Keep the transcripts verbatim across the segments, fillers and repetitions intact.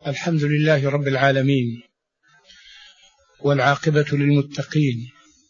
الحمد لله رب العالمين، والعاقبة للمتقين،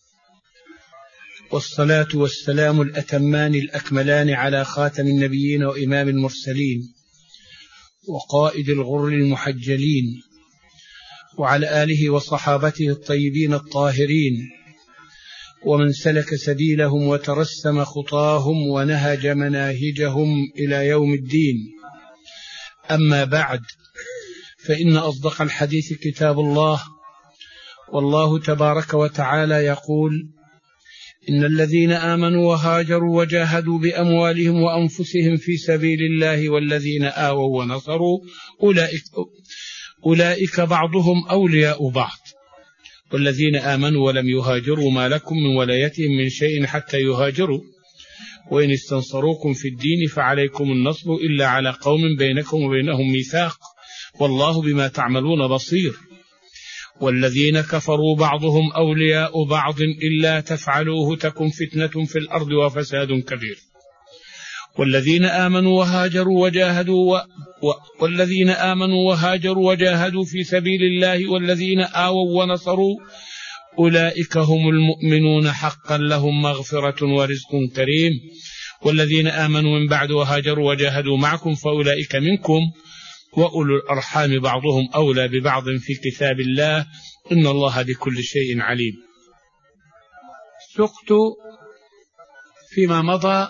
والصلاة والسلام الأتمان الأكملان على خاتم النبيين وإمام المرسلين وقائد الغر المحجلين، وعلى آله وصحابته الطيبين الطاهرين، ومن سلك سبيلهم وترسم خطاهم ونهج مناهجهم إلى يوم الدين. أما بعد، فإن أصدق الحديث كتاب الله، والله تبارك وتعالى يقول: إن الذين آمنوا وهاجروا وجاهدوا بأموالهم وأنفسهم في سبيل الله والذين آووا ونصروا أولئك, أولئك بعضهم أولياء بعض، والذين آمنوا ولم يهاجروا ما لكم من ولايتهم من شيء حتى يهاجروا، وإن استنصروكم في الدين فعليكم النصر إلا على قوم بينكم وبينهم ميثاق، والله بما تعملون بصير. والذين كفروا بعضهم أولياء بعض إلا تفعلوه تكن فتنة في الأرض وفساد كبير. والذين آمنوا وهاجروا وجاهدوا و... و... والذين آمنوا وهاجروا وجاهدوا في سبيل الله والذين آووا ونصروا أولئك هم المؤمنون حقا، لهم مغفرة ورزق كريم. والذين آمنوا من بعد وهاجروا وجاهدوا معكم فأولئك منكم، وأولو الأرحام بعضهم أولى ببعض في كتاب الله، إن الله بكل شيء عليم. سقت فيما مضى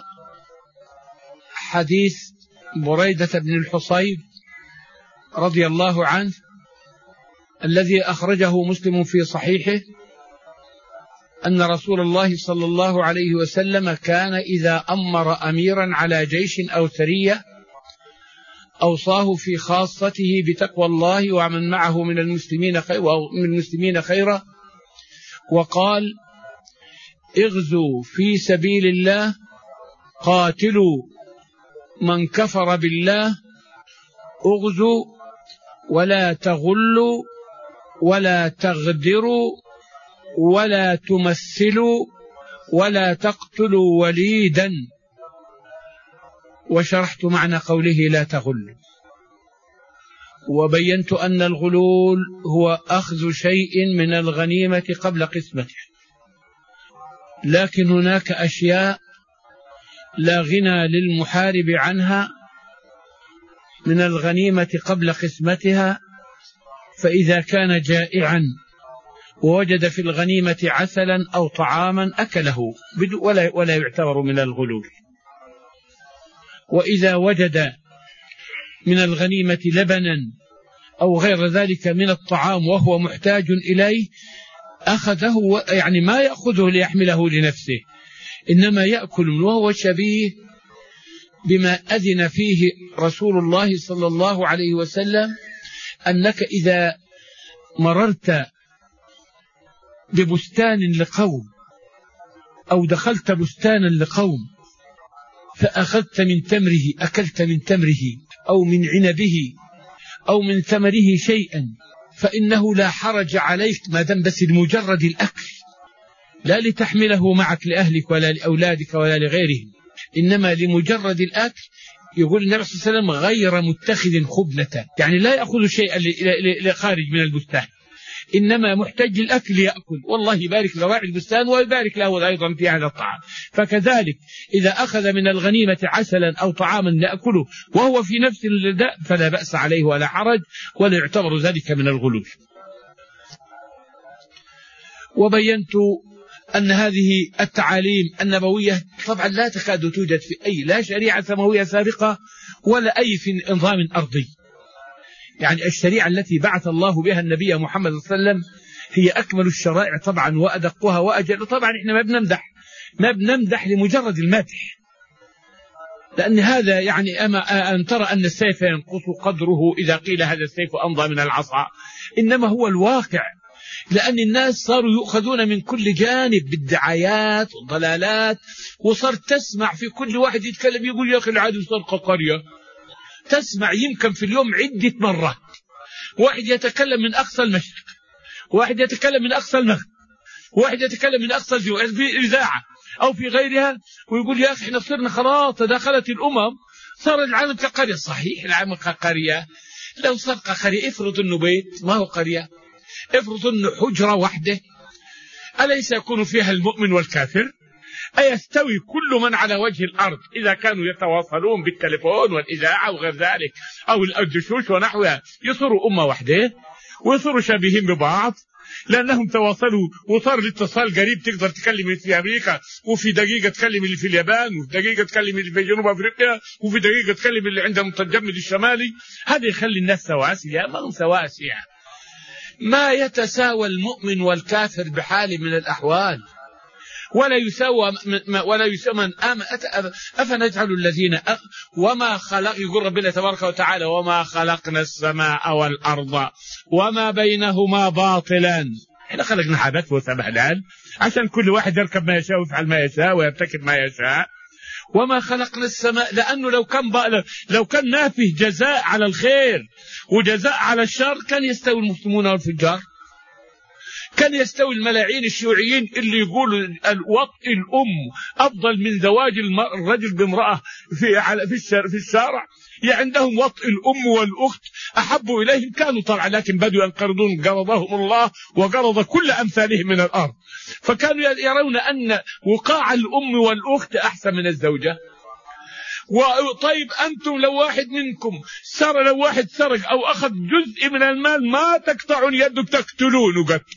حديث بريدة بن الحصيب رضي الله عنه الذي أخرجه مسلم في صحيحه، أن رسول الله صلى الله عليه وسلم كان إذا أمر أميرا على جيش أو سرية أوصاه في خاصته بتقوى الله ومن معه من المسلمين خير من المسلمين خيرا، وقال: اغزوا في سبيل الله، قاتلوا من كفر بالله، اغزوا ولا تغلوا ولا تغدروا ولا تمثلوا ولا تقتلوا وليدا. وشرحت معنى قوله لا تغل، وبينت أن الغلول هو أخذ شيء من الغنيمة قبل قسمته، لكن هناك أشياء لا غنى للمحارب عنها من الغنيمة قبل قسمتها، فإذا كان جائعا ووجد في الغنيمة عسلا أو طعاما أكله ولا, ولا يعتبر من الغلول. وإذا وجد من الغنيمة لبنا أو غير ذلك من الطعام وهو محتاج إليه أخذه، يعني ما يأخذه ليحمله لنفسه، إنما يأكل، وهو شبيه بما أذن فيه رسول الله صلى الله عليه وسلم، أنك إذا مررت ببستان لقوم أو دخلت بستانا لقوم فأخذت من تمره، أكلت من تمره أو من عنبه أو من ثمره شيئا، فإنه لا حرج عليك ما دام بس لمجرد الأكل، لا لتحمله معك لأهلك ولا لأولادك ولا لغيرهم، إنما لمجرد الأكل. يقول النبي صلى الله عليه وسلم: غير متخذ خبنة، يعني لا يأخذ شيئا لخارج من البستان، إنما محتاج للأكل يأكل، والله يبارك لراعي البستان ويبارك له أيضا في هذا الطعام. فكذلك إذا أخذ من الغنيمة عسلا أو طعاما يأكله وهو في نفس الرداء فلا بأس عليه ولا حرج، ولا يعتبر ذلك من الغلول. وبينت أن هذه التعاليم النبوية طبعا لا تكاد توجد في أي لا شريعة سماوية سابقة ولا أي في نظام أرضي. يعني الشريعة التي بعث الله بها النبي محمد صلى الله عليه وسلم هي أكمل الشرائع طبعا وأدقها وأجل. طبعا إحنا ما بنمدح ما بنمدح لمجرد المدح، لأن هذا يعني أما أن ترى أن السيف ينقص قدره إذا قيل هذا السيف أمضى من العصا، إنما هو الواقع، لأن الناس صاروا يؤخذون من كل جانب بالدعايات والضلالات، وصار تسمع في كل واحد يتكلم يقول: يا أخي العدو سرق قرية. تسمع يمكن في اليوم عدة مرات واحد يتكلم من أقصى المشرق، واحد يتكلم من أقصى المغرب، واحد يتكلم من أقصى الجوع في إذاعة أو في غيرها، ويقول: يا أخي احنا صرنا خلاص تداخلت الأمم، صار العالم كقرية. صحيح العالم كقرية، لو سرق قرية، افرض أنه بيت ما هو قرية، افرض أنه حجرة واحدة، أليس يكون فيها المؤمن والكافر؟ أيستوي كل من على وجه الأرض إذا كانوا يتواصلون بالتليفون والإذاعة وغير ذلك أو الدشوش ونحوها يصيروا أمة واحدة ويصيروا شبيهين ببعض؟ لأنهم تواصلوا وصار الاتصال قريب، تقدر تكلم اللي في أمريكا وفي دقيقة تكلم اللي في اليابان وفي دقيقة تكلم اللي في جنوب أفريقيا وفي دقيقة تكلم اللي عندهم التجمد الشمالي. هذا يخلي الناس سواسية. ما هم سواسية، ما يتساوى المؤمن والكافر بحال من الأحوال، ولا يساوى ولا يساوى من آمن. أفنجعل الذين أخ وما خلق، يقول ربنا تبارك وتعالى وما خلقنا السماء والأرض وما بينهما باطلا. احنا خلقنا حدث وسبهلال عشان كل واحد يركب ما يشاء ويفعل ما يشاء ويرتكب ما يشاء. وما خلقنا السماء، لأنه لو كان لو كان نافه جزاء على الخير وجزاء على الشر كان يستوي المسلمون والفجار، كان يستوي الملاعين الشيوعيين اللي يقولوا الوطء الأم أفضل من زواج الرجل بامرأة في في الشارع. يعني عندهم وطء الأم والأخت أحب إليهم، كانوا طبعا لكن بدوا ينقرضون قرضهم الله وقرض كل أمثالهم من الأرض، فكانوا يرون أن وقاع الأم والأخت أحسن من الزوجة. وطيب أنتم لو واحد منكم سرق، لو واحد سرق أو أخذ جزء من المال ما تقطعون يده، تقتلونه قتل،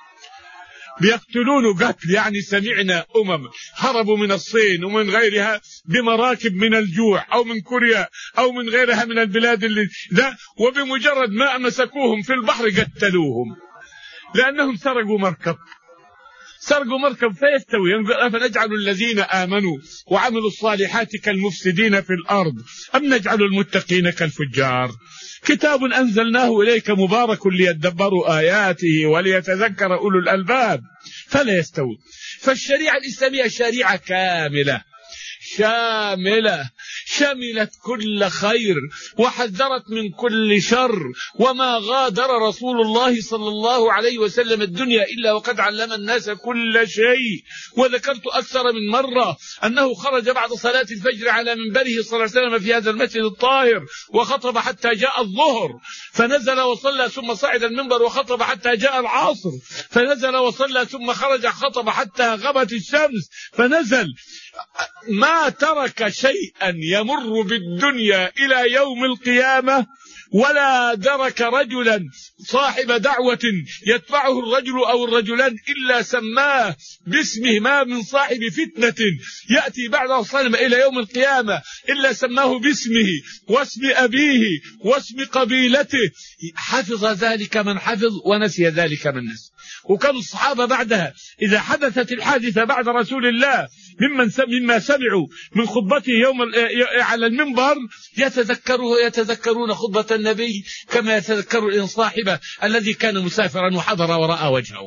بيقتلونه قتل. يعني سمعنا أمم هربوا من الصين ومن غيرها بمراكب من الجوع أو من كوريا أو من غيرها من البلاد اللي لا، وبمجرد ما مسكوهم في البحر قتلوهم لأنهم سرقوا مركب، سرقوا مركب. فيستوي أفنجعل الذين آمنوا وعملوا الصالحات كالمفسدين في الأرض أم نجعل المتقين كالفجار؟ كتاب أنزلناه إليك مبارك ليدبروا آياته وليتذكر أولو الألباب فلا يستوي. فالشريعة الإسلامية شريعة كاملة شاملة، شملت كل خير وحذرت من كل شر، وما غادر رسول الله صلى الله عليه وسلم الدنيا إلا وقد علم الناس كل شيء. وذكرت أكثر من مرة أنه خرج بعد صلاة الفجر على منبره صلى الله عليه وسلم في هذا المسجد الطاهر وخطب حتى جاء الظهر، فنزل وصلى ثم صعد المنبر وخطب حتى جاء العصر، فنزل وصلى ثم خرج خطب حتى غابت الشمس، فنزل. ما ترك شيئا يمر بالدنيا إلى يوم القيامة ولا درك رجلا صاحب دعوة يتبعه الرجل أو الرجلان إلا سماه باسمه. ما من صاحب فتنة يأتي بعد صنم إلى يوم القيامة إلا سماه باسمه واسم أبيه واسم قبيلته. حفظ ذلك من حفظ ونسي ذلك من نسي. وكان الصحابة بعدها إذا حدثت الحادثة بعد رسول الله ممن مما سمعوا من خطبته يوم على المنبر يتذكروا يتذكرون خطبة النبي كما يتذكر الإنسان صاحبه الذي كان مسافرا وحضر ورأى وجهه.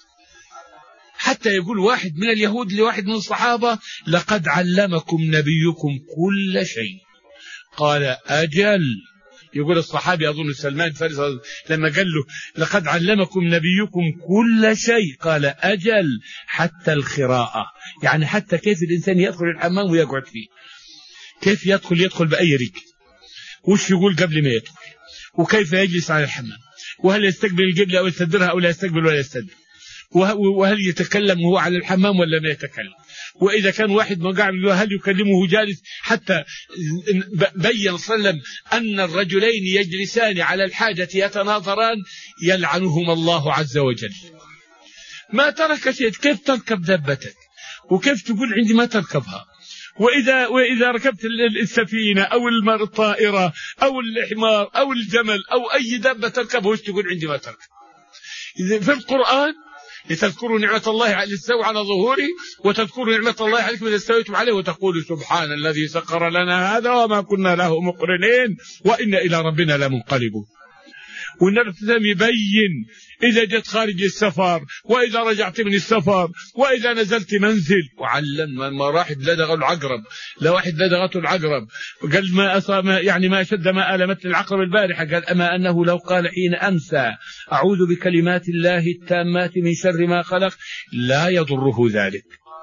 حتى يقول واحد من اليهود لواحد من الصحابة لقد علمكم نبيكم كل شيء، قال أجل. يقول الصحابي أظن سلمان فارس لما قال له لقد علمكم نبيكم كل شيء قال أجل حتى الخراءة، يعني حتى كيف الإنسان يدخل الحمام ويقعد فيه، كيف يدخل يدخل بأي رجل، وش يقول قبل ما يدخل، وكيف يجلس على الحمام، وهل يستقبل القبلة أو يستدرها أو لا يستقبل ولا يستدر، وهل يتكلم وهو على الحمام ولا ما يتكلم، وإذا كان واحد مقاعد هل يكلمه جالس. حتى بين صلى الله عليه وسلم أن الرجلين يجلسان على الحاجة يتناظران يلعنهما الله عز وجل. ما ترك شيء. كيف تركب دابتك وكيف تقول عندي ما تركبها؟ وإذا, وإذا ركبت السفينة أو الطائرة أو الحمار أو الجمل أو أي دابة تركبه وش تقول عندي ما تركب؟ في القرآن لتذكروا نعمة الله على استوى على ظهوري وتذكروا نعمة الله عليكم إذا استويتم عليه وتقولوا سبحان الذي سخر لنا هذا وما كنا له مقرنين وإنا إلى ربنا لمنقلبون. والنبي يبين إذا جت خارج السفر وإذا رجعت من السفر وإذا نزلت منزل. وعلم ما راحت لدغ العقرب، لا واحد لدغته العقرب قال ما أصاب يعني ما شد ما ألمت العقرب البارحة، قال أما أنه لو قال حين أمسى أعوذ بكلمات الله التامات من شر ما خلق لا يضره ذلك.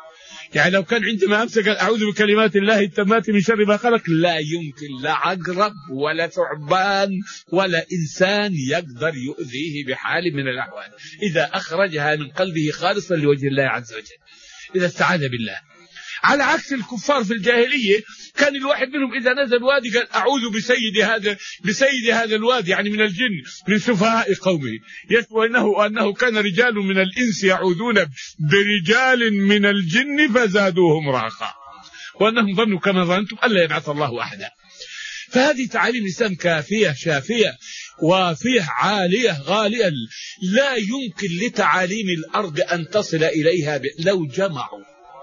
يعني لو كان عندما أمسك أعوذ بكلمات الله التامات من شر ما خلق، لا يمكن لا عقرب ولا ثعبان ولا إنسان يقدر يؤذيه بحال من الأحوال إذا أخرجها من قلبه خالصا لوجه الله عز وجل، إذا استعاذ بالله. على عكس الكفار في الجاهلية، كان الواحد منهم إذا نزل وادي قال أعوذ بسيد هذا بسيد هذا الوادي، يعني من الجن، من سفهاء قومه. يشبه أنه أنه كان رجال من الإنس يعوذون برجال من الجن فزادوهم رهقا، وأنهم ظنوا كما ظننتم ألا يبعث الله أحدا. فهذه تعاليم الإسلام كافية شافية وافية عالية غالية، لا يمكن لتعاليم الأرض أن تصل إليها لو جمعوا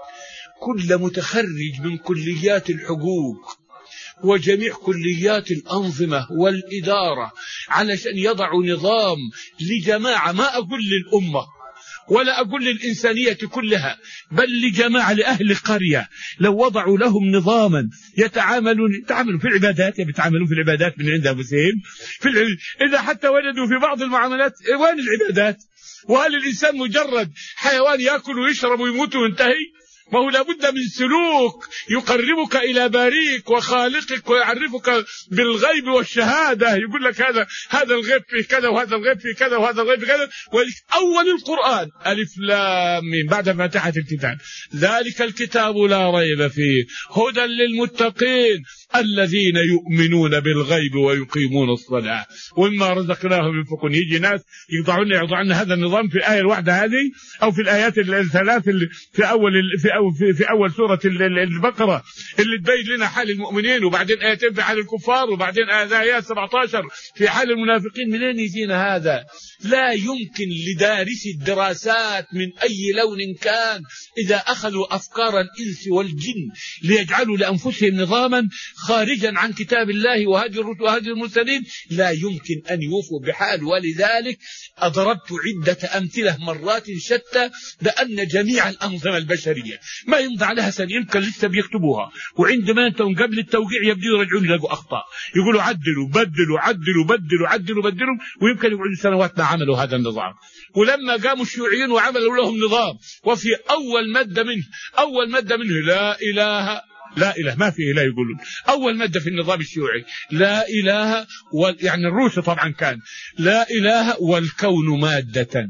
كل متخرج من كليات الحقوق وجميع كليات الأنظمة والإدارة علشان يضعوا نظام لجماعة، ما أقول للأمة ولا أقول للإنسانية كلها، بل لجماعة لأهل قرية، لو وضعوا لهم نظاما يتعاملون يتعاملوا في العبادات، يتعاملون في العبادات من عند أنفسهم، في الع... إذا حتى وجدوا في بعض المعاملات وين العبادات؟ وهل الإنسان مجرد حيوان يأكل ويشرب ويموت وينتهي؟ ما هو لابد من سلوك يقربك إلى باريك وخالقك ويعرفك بالغيب والشهادة. يقول لك هذا هذا الغيب فيه كذا وهذا الغيب فيه كذا وهذا الغيب فيه كذا. أول القرآن ألف لام ميم بعد فاتحة الكتاب، ذلك الكتاب لا ريب فيه هدى للمتقين الذين يؤمنون بالغيب ويقيمون الصلاة ومما رزقناهم ينفقون. يجي ناس يضعون يضعون هذا النظام في الآية الواحدة هذه أو في الآيات الثلاث في أول في أول في, في أول سورة البقرة اللي تبين لنا حال المؤمنين، وبعدين آيتين في حال الكفار، وبعدين آيات سبعة عشر في حال المنافقين. منين يجينا هذا؟ لا يمكن لدارسي الدراسات من أي لون كان إذا أخذوا أفكار الإنس والجن ليجعلوا لأنفسهم نظاما خارجا عن كتاب الله وهدي الرسل وهدي المرسلين، لا يمكن أن يوفوا بحال. ولذلك أضربت عدة أمثلة مرات شتى بأن جميع الأنظمة البشرية ما يمضي عليها سنة يمكن لسه بيكتبوها، وعندما انتم قبل التوقيع يبدأوا يرجعون يلاقوا أخطاء، يقولوا عدلوا بدلوا عدلوا بدلوا عدلوا بدلوا، ويمكن يقعدوا سنوات ما عملوا هذا النظام. ولما قاموا الشيوعيين وعملوا لهم نظام، وفي أول مادة منه أول مادة منه لا إله لا إله ما فيه لا يقولون أول مادة في النظام الشيوعي لا إله وال... يعني الروس طبعا كان لا إله والكون مادة،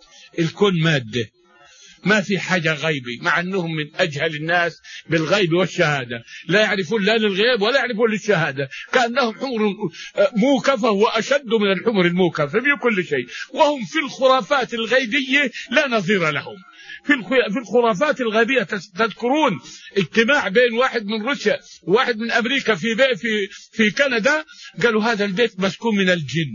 الكون مادة ما في حاجة غيبي، مع أنهم من أجهل الناس بالغيب والشهادة، لا يعرفون لا للغيب ولا يعرفون للشهادة، كأنهم حمر موكفة وأشد من الحمر الموكفة في كل شيء، وهم في الخرافات الغيبية لا نظير لهم. في الخرافات الغيبية تذكرون اجتماع بين واحد من روسيا وواحد من أمريكا في في في كندا، قالوا هذا البيت مسكون من الجن،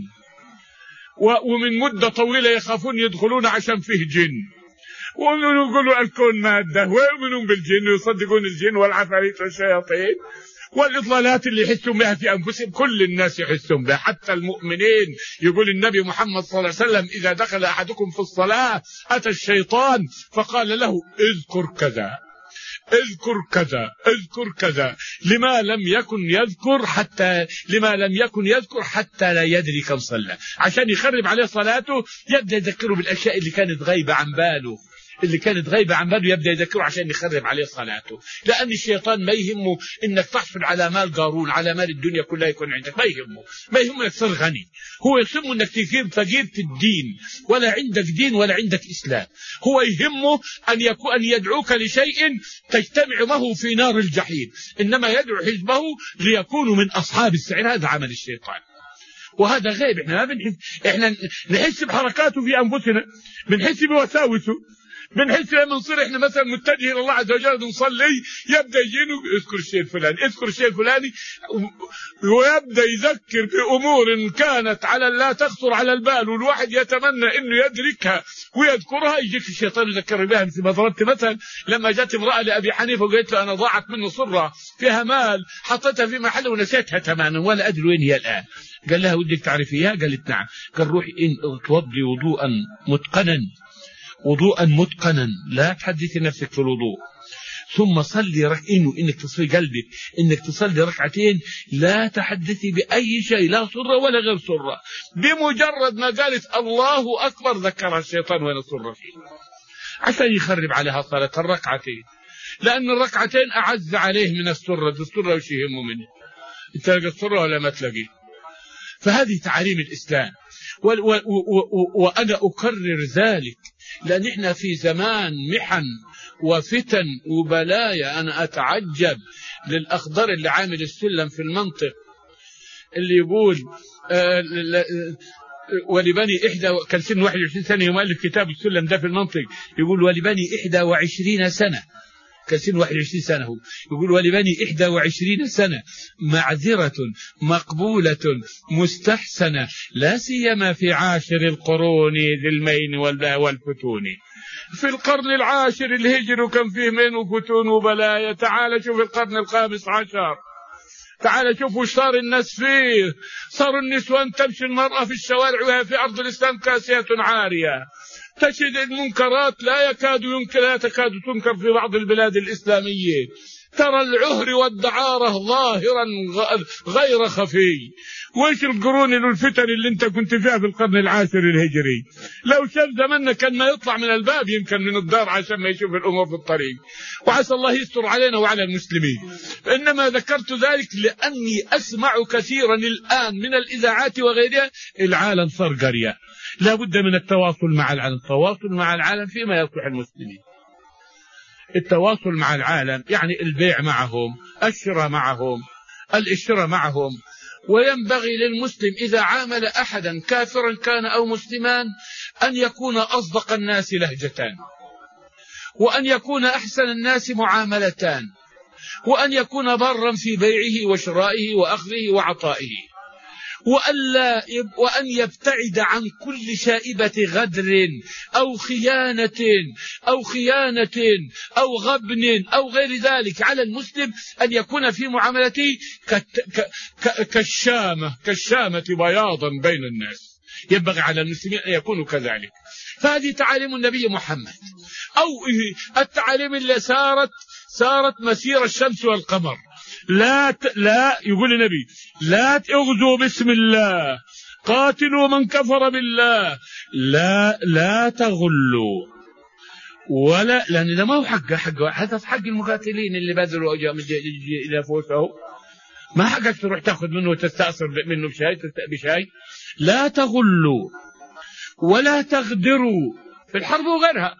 ومن مدة طويلة يخافون يدخلون عشان فيه جن، ويقولوا الكون مادة، ويؤمنون بالجن ويصدقون الجن والعفاريت والشياطين والإضلالات اللي يحسون بها في أنفسهم. كل الناس يحسون بها حتى المؤمنين. يقول النبي محمد صلى الله عليه وسلم إذا دخل أحدكم في الصلاة أتى الشيطان فقال له اذكر كذا اذكر كذا اذكر كذا، لما لم يكن يذكر حتى لما لم يكن يذكر حتى لا يدري كم صلى، عشان يخرب عليه صلاته يبدأ يذكره بالأشياء اللي كانت غايبة عن باله اللي كانت غايبة عن باله يبدأ يذكره عشان يخرب عليه صلاته. لأن الشيطان ما يهمه إنك تحصل على مال قارون، على مال الدنيا كلها يكون عندك، ما يهمه ما يهمه إنك تصير غني، هو يهمه إنك تكون فقير في الدين، ولا عندك دين ولا عندك إسلام. هو يهمه أن يكون أن يدعوك لشيء تجتمع معه في نار الجحيم، إنما يدعو حزبه ليكونوا من أصحاب السعير. هذا عمل الشيطان، وهذا غيب. إحنا ما بنحس، إحنا نحس بحركاته في أنفسنا، بنحس بوساوسه، بنحس لما نصير احنا مثلا متجهين الى الله عز وجل نصلي يبدا يجينا اذكر الشيء الفلاني اذكر الشيء الفلاني، ويبدا يذكر بامور كانت على لا تخطر على البال، والواحد يتمنى انه يدركها ويذكرها، يجيك الشيطان يذكر بها. مثل ما ضربت مثلا لما جت امراه لابي حنيفه وقالت له انا ضاعت منه صره فيها مال حطيتها في محل ونسيتها تماما ولا ادري وين هي الان. قال لها ودك تعرفيها؟ قالت نعم. قال روحي ان توضي وضوءا متقنا وضوءا متقنا لا تحدثي نفسك في الوضوء، ثم صلي رك... إنه إنك تصفي قلبك إنك تصلي ركعتين لا تحدثي بأي شيء لا سرة ولا غير سرة. بمجرد ما قالت الله أكبر ذكرها الشيطان وين السرة فيه عشان يخرب عليها صلاة الركعتين. لأن الركعتين أعز عليه من السرة. السرة وش يهمه منه؟ تلاقي السرة ولا ما تلاقيه؟ فهذه تعاليم الإسلام. وأنا أكرر ذلك لأن إحنا في زمان محن وفتن وبلايا. أنا أتعجب للأخضر اللي عامل السلم في المنطق اللي يقول آه ولبني إحدى، كان سن واحد وعشرين سنة يؤلف كتاب السلم ده في المنطق، يقول ولبني إحدى وعشرين سنة، كان سن واحد وعشرين سنة هو، يقول ولبني إحدى وعشرين سنة معذرة مقبولة مستحسنة لا سيما في عاشر القرون ذي المين والفتون. في القرن العاشر الهجري وكان فيه مين وفتون وبلايا. تعال شوف القرن الخامس عشر، تعال شوف وش صار الناس فيه. صاروا النسوان تمشي المرأة في الشوارع وهي في أرض الإسلام كاسية عارية، تجد المنكرات لا يكاد ينكر لا تكاد تنكر في بعض البلاد الإسلامية. ترى العهر والدعارة ظاهرا غير خفي. وإيش القرون والفتن اللي انت كنت فيها في القرن العاشر الهجري؟ لو شاف زماننا كان ما يطلع من الباب يمكن من الدار عشان ما يشوف الأمور في الطريق. وعسى الله يستر علينا وعلى المسلمين. إنما ذكرت ذلك لأني أسمع كثيرا الآن من الإذاعات وغيرها العالم صار قرية. لا بد من التواصل مع العالم. التواصل مع العالم فيما يصلح المسلمين. التواصل مع العالم يعني البيع معهم، الشراء معهم، الاشتراء معهم. وينبغي للمسلم إذا عامل أحدا كافرا كان أو مسلمان أن يكون أصدق الناس لهجتان، وأن يكون أحسن الناس معاملتان، وأن يكون برا في بيعه وشرائه وأخذه وعطائه، وألا وأن يبتعد عن كل شائبة غدر أو خيانة أو خيانة أو غبن أو غير ذلك. على المسلم أن يكون في معاملته كالشامة كالشامة بياضا بين الناس. ينبغي على المسلمين أن يكونوا كذلك. فهذه تعاليم النبي محمد، أو التعاليم اللي سارت سارت مسير الشمس والقمر. لا ت... لا يقول النبي لا تغزوا باسم الله، قاتلوا من كفر بالله، لا لا تغلوا ولا، لأن ده ما هو حق حق هذا حق المقاتلين اللي بذلوا إلى فوسه. ما حقك تروح تأخذ منه وتستأثر منه بشيء بشيء. لا تغلوا ولا تغدروا في الحرب وغيرها،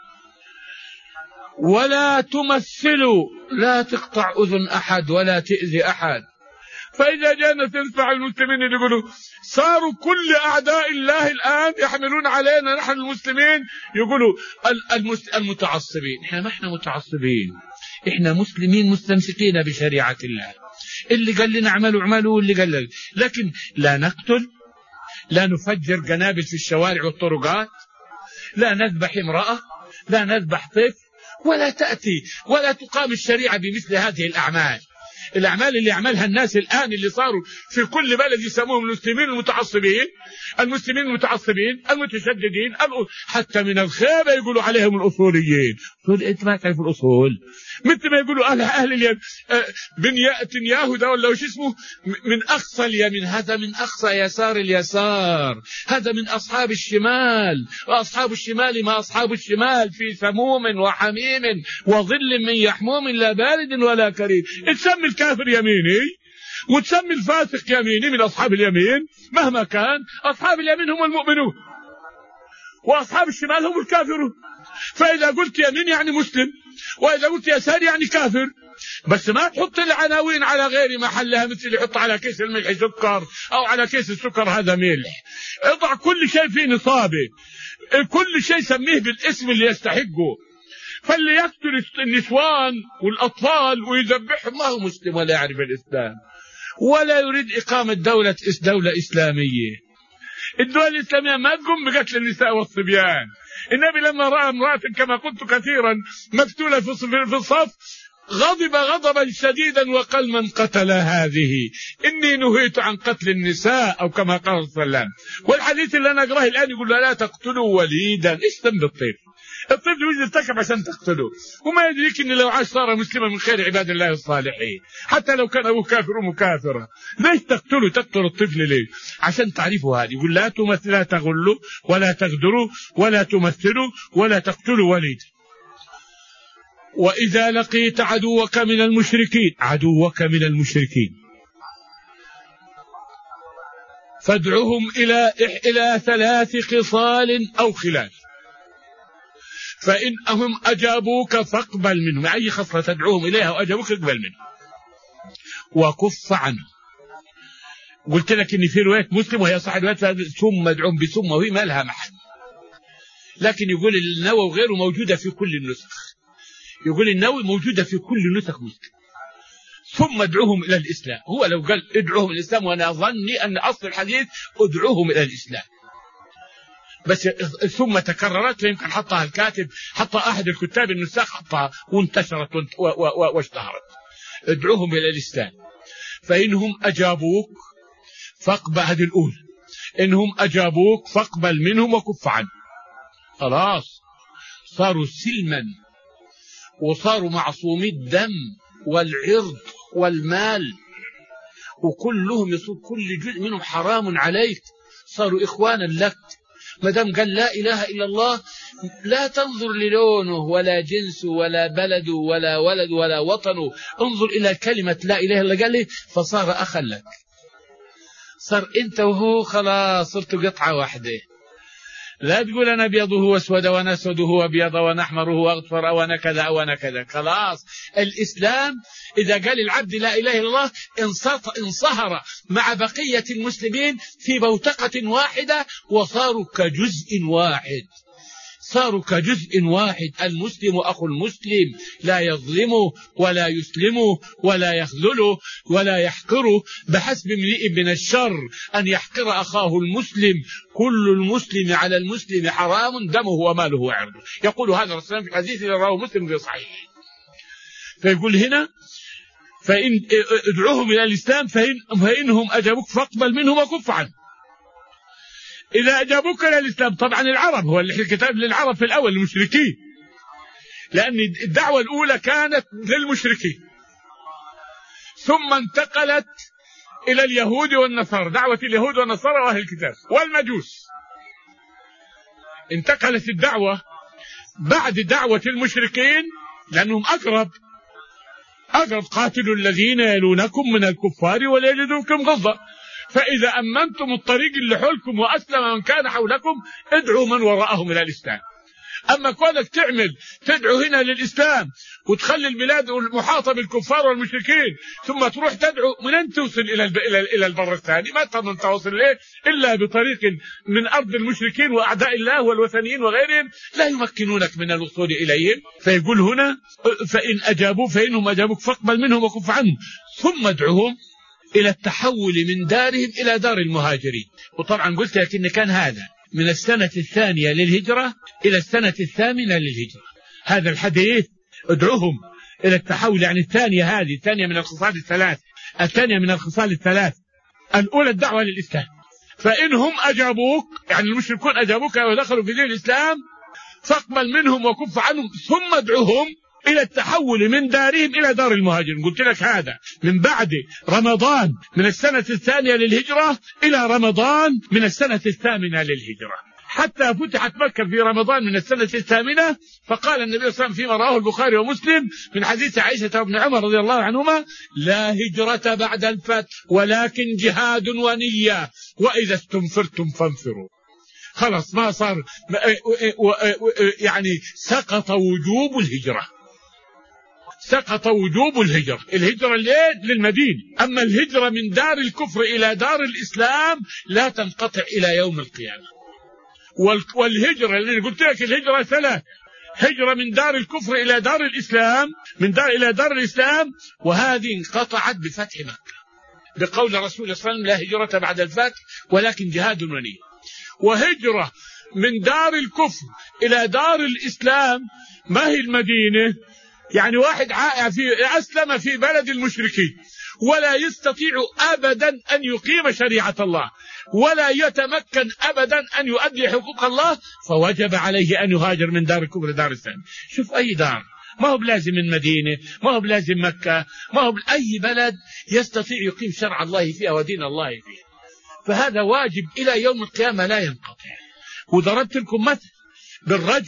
ولا تمثلوا، لا تقطع أذن أحد ولا تأذي أحد. فإذا جاءنا تنفع المسلمين اللي يقولوا صاروا كل أعداء الله الآن يحملون علينا نحن المسلمين، يقولوا المتعصبين. إحنا ما إحنا متعصبين، إحنا مسلمين مستمسكين بشريعة الله. اللي قال لنا اعملوا اعملوا، اللي قال لنا. لكن لا نقتل، لا نفجر قنابل في الشوارع والطرقات، لا نذبح امرأة، لا نذبح طفل، ولا تأتي ولا تقام الشريعة بمثل هذه الأعمال. الأعمال اللي يعملها الناس الآن اللي صاروا في كل بلد يسموهم المسلمين المتعصبين، المسلمين المتعصبين المتشددين، حتى من الخيبة يقولوا عليهم الأصوليين. أنت ما تعرف الأصول، مثل ما يقولوا أهل أهل اليمين بن ياهودا ولا وش اسمه من أقصى اليمين، هذا من أقصى يسار اليسار، هذا من أصحاب الشمال. وأصحاب الشمال ما أصحاب الشمال في سموم وحميم وظل من يحموم لا بارد ولا كريم. تسمي الكافر يميني وتسمي الفاسق يميني من أصحاب اليمين، مهما كان أصحاب اليمين هم المؤمنون وأصحاب الشمال هم الكافرون. فإذا قلت يمين يعني مسلم، وإذا قلت يسار يعني كافر. بس ما تحط العناوين على غير محلها، مثل يحط على كيس الملح سكر أو على كيس السكر هذا ملح. اضع كل شيء في نصابه، كل شيء سميه بالاسم اللي يستحقه. فاللي يقتل النسوان والأطفال ويذبحهم ما هو مسلم ولا يعرف الإسلام ولا يريد إقامة دولة دولة إسلامية. الدولة الإسلامية ما تقوم بقتل النساء والصبيان. النبي لما رأى امرأة كما قلت كثيرا مقتولة في الصف غضب غضبا شديدا وقال من قتل هذه إني نهيت عن قتل النساء، أو كما قال صلى الله عليه وسلم. والحديث اللي أنا أقراه الآن يقول لا تقتلوا وليدا. إيش ذنب الطفل؟ الطفل يجي يرتكب عشان تقتله، وما يدريك إن لو عاش صار مسلما من خير عباد الله الصالحين، حتى لو كان أبوه كافر وأمه كافرة. ليش تقتله؟ تقتل الطفل ليه؟ عشان تعرفوا هذه. يقول لا تمثل، لا تغلوا ولا تغدروا ولا تمثلوا ولا تقتلوا وليدا. وإذا لقيت عدوك من المشركين عدوك من المشركين فادعهم إلى إلى ثلاث خصال أو خلال، فإنهم أجابوك فاقبل منهم، أي خصلة تدعوهم إليها وأجابوك اقبل منهم وكف عنهم. قلت لك إن في رواية مسلم وهي صحيح رواية ثم ادعوهم بثم وهي ما لها محل، لكن يقول النووي وغيره موجودة في كل النسخ، يقول النووي موجودة في كل نسخ مسلم. ثم ادعوهم إلى الإسلام، هو لو قال ادعوهم إلى الإسلام وأنا ظني أن أصل الحديث ادعوهم إلى الإسلام، بس ثم تكررت، يمكن حطها الكاتب، حطها أحد الكتاب النساخ حطها وانتشرت واشتهرت. ادعوهم إلى الإسلام فإنهم أجابوك فاقبل، هذه الأولى، إنهم أجابوك فاقبل منهم وكف عنهم. خلاص صاروا سلما وصاروا معصومي الدم والعرض والمال، وكلهم يصير كل جزء منهم حرام عليك، صاروا إخوانا لك. ما دام قال لا إله إلا الله لا تنظر للونه ولا جنسه ولا بلده ولا ولد ولا وطنه، انظر إلى كلمة لا إله إلا الله، قال لي فصار أخا لك، صار أنت وهو خلاص صرتوا قطعة واحدة. لا تقول أنا أبيضه وأسود وأنا أسوده وأبيض وأنا أحمره وأغفر وأنا كذا وأنا كذا. خلاص الإسلام إذا قال العبد لا إله إلا الله انصهر مع بقية المسلمين في بوتقة واحدة وصاروا كجزء واحد، صاروا كجزء واحد. المسلم أخو المسلم لا يظلمه ولا يسلمه ولا يخذله ولا يحقره، بحسب امرئ من الشر أن يحقر أخاه المسلم، كل المسلم على المسلم حرام دمه وماله وعرضه. يقول هذا الرسول في الحديث الذي رواه مسلم في صحيح. فيقول هنا فإن ادعوهم إلى الإسلام فإن فإنهم أجابوك فاقبل منهم وكف عنهم. إذا أجابوك إلى الإسلام، طبعا العرب، هو الكتاب للعرب في الأول المشركين، لأن الدعوة الأولى كانت للمشركين ثم انتقلت إلى اليهود والنصارى، دعوة اليهود والنصارى وأهل الكتاب والمجوس. انتقلت الدعوة بعد دعوة المشركين لأنهم أقرب أقرب قاتلوا الذين يلونكم من الكفار ولا يجدونكم غضا، فإذا أمنتم الطريق اللي حولكم وأسلم من كان حولكم ادعوا من وراءهم إلى الإسلام. أما كونك تعمل تدعو هنا للإسلام وتخلي البلاد المحاطة بالكفار والمشركين ثم تروح تدعو، من توصل إلى إلى البر الثاني؟ ما تظن توصل إليه إلا بطريق من أرض المشركين وأعداء الله والوثنيين وغيرهم، لا يمكنونك من الوصول إليهم. فيقول هنا فإن أجابوا فإنهم أجابوك فاقبل منهم وكف عنهم ثم ادعوهم إلى التحول من دارهم إلى دار المهاجرين. وطبعا قلت لك إن كان هذا من السنة الثانية للهجرة إلى السنة الثامنة للهجرة، هذا الحديث ادعوهم إلى التحول، يعني الثانية، هذه الثانية من الخصال الثلاث، الثانية من الخصال الثلاث، الأولى الدعوة للإسلام. فإنهم أجابوك، يعني المشركون أجابوك ودخلوا في دين الإسلام فاقبل منهم وكف عنهم ثم ادعوهم إلى التحول من دارهم إلى دار المهاجرين. قلت لك هذا من بعد رمضان من السنة الثانية للهجرة إلى رمضان من السنة الثامنة للهجرة، حتى فتحت مكة في رمضان من السنة الثامنة. فقال النبي صلى الله عليه وسلم فيما رواه البخاري ومسلم من حديث عائشة وابن عمر رضي الله عنهما: لا هجرة بعد الفتح ولكن جهاد ونية وإذا استنفرتم فانفروا. خلاص ما صار، يعني سقط وجوب الهجرة، سقط وجوب الهجرة. الهجرة للمدينة، أما الهجرة من دار الكفر إلى دار الإسلام لا تنقطع إلى يوم القيامة. والهجرة اللي قلت لك الهجرة ثلاث: هجرة من دار الكفر إلى دار الإسلام، من دار إلى دار الإسلام، وهذه انقطعت بفتح مكة بقول رسول الله صلى الله عليه وسلم: لا هجرة بعد الفتح ولكن جهاد ونية. وهجرة من دار الكفر إلى دار الإسلام ما هي المدينة، يعني واحد في أسلم في بلد المشركين ولا يستطيع أبدا أن يقيم شريعة الله ولا يتمكن أبدا أن يؤدي حقوق الله، فوجب عليه أن يهاجر من دار الكفر دار الإسلام. شوف أي دار، ما هو بلازم المدينة، ما هو بلازم مكة، ما هو أي بلد يستطيع يقيم شرع الله فيها ودين الله فيها، فهذا واجب إلى يوم القيامة لا ينقطع. وضربت لكم مثل بالرجل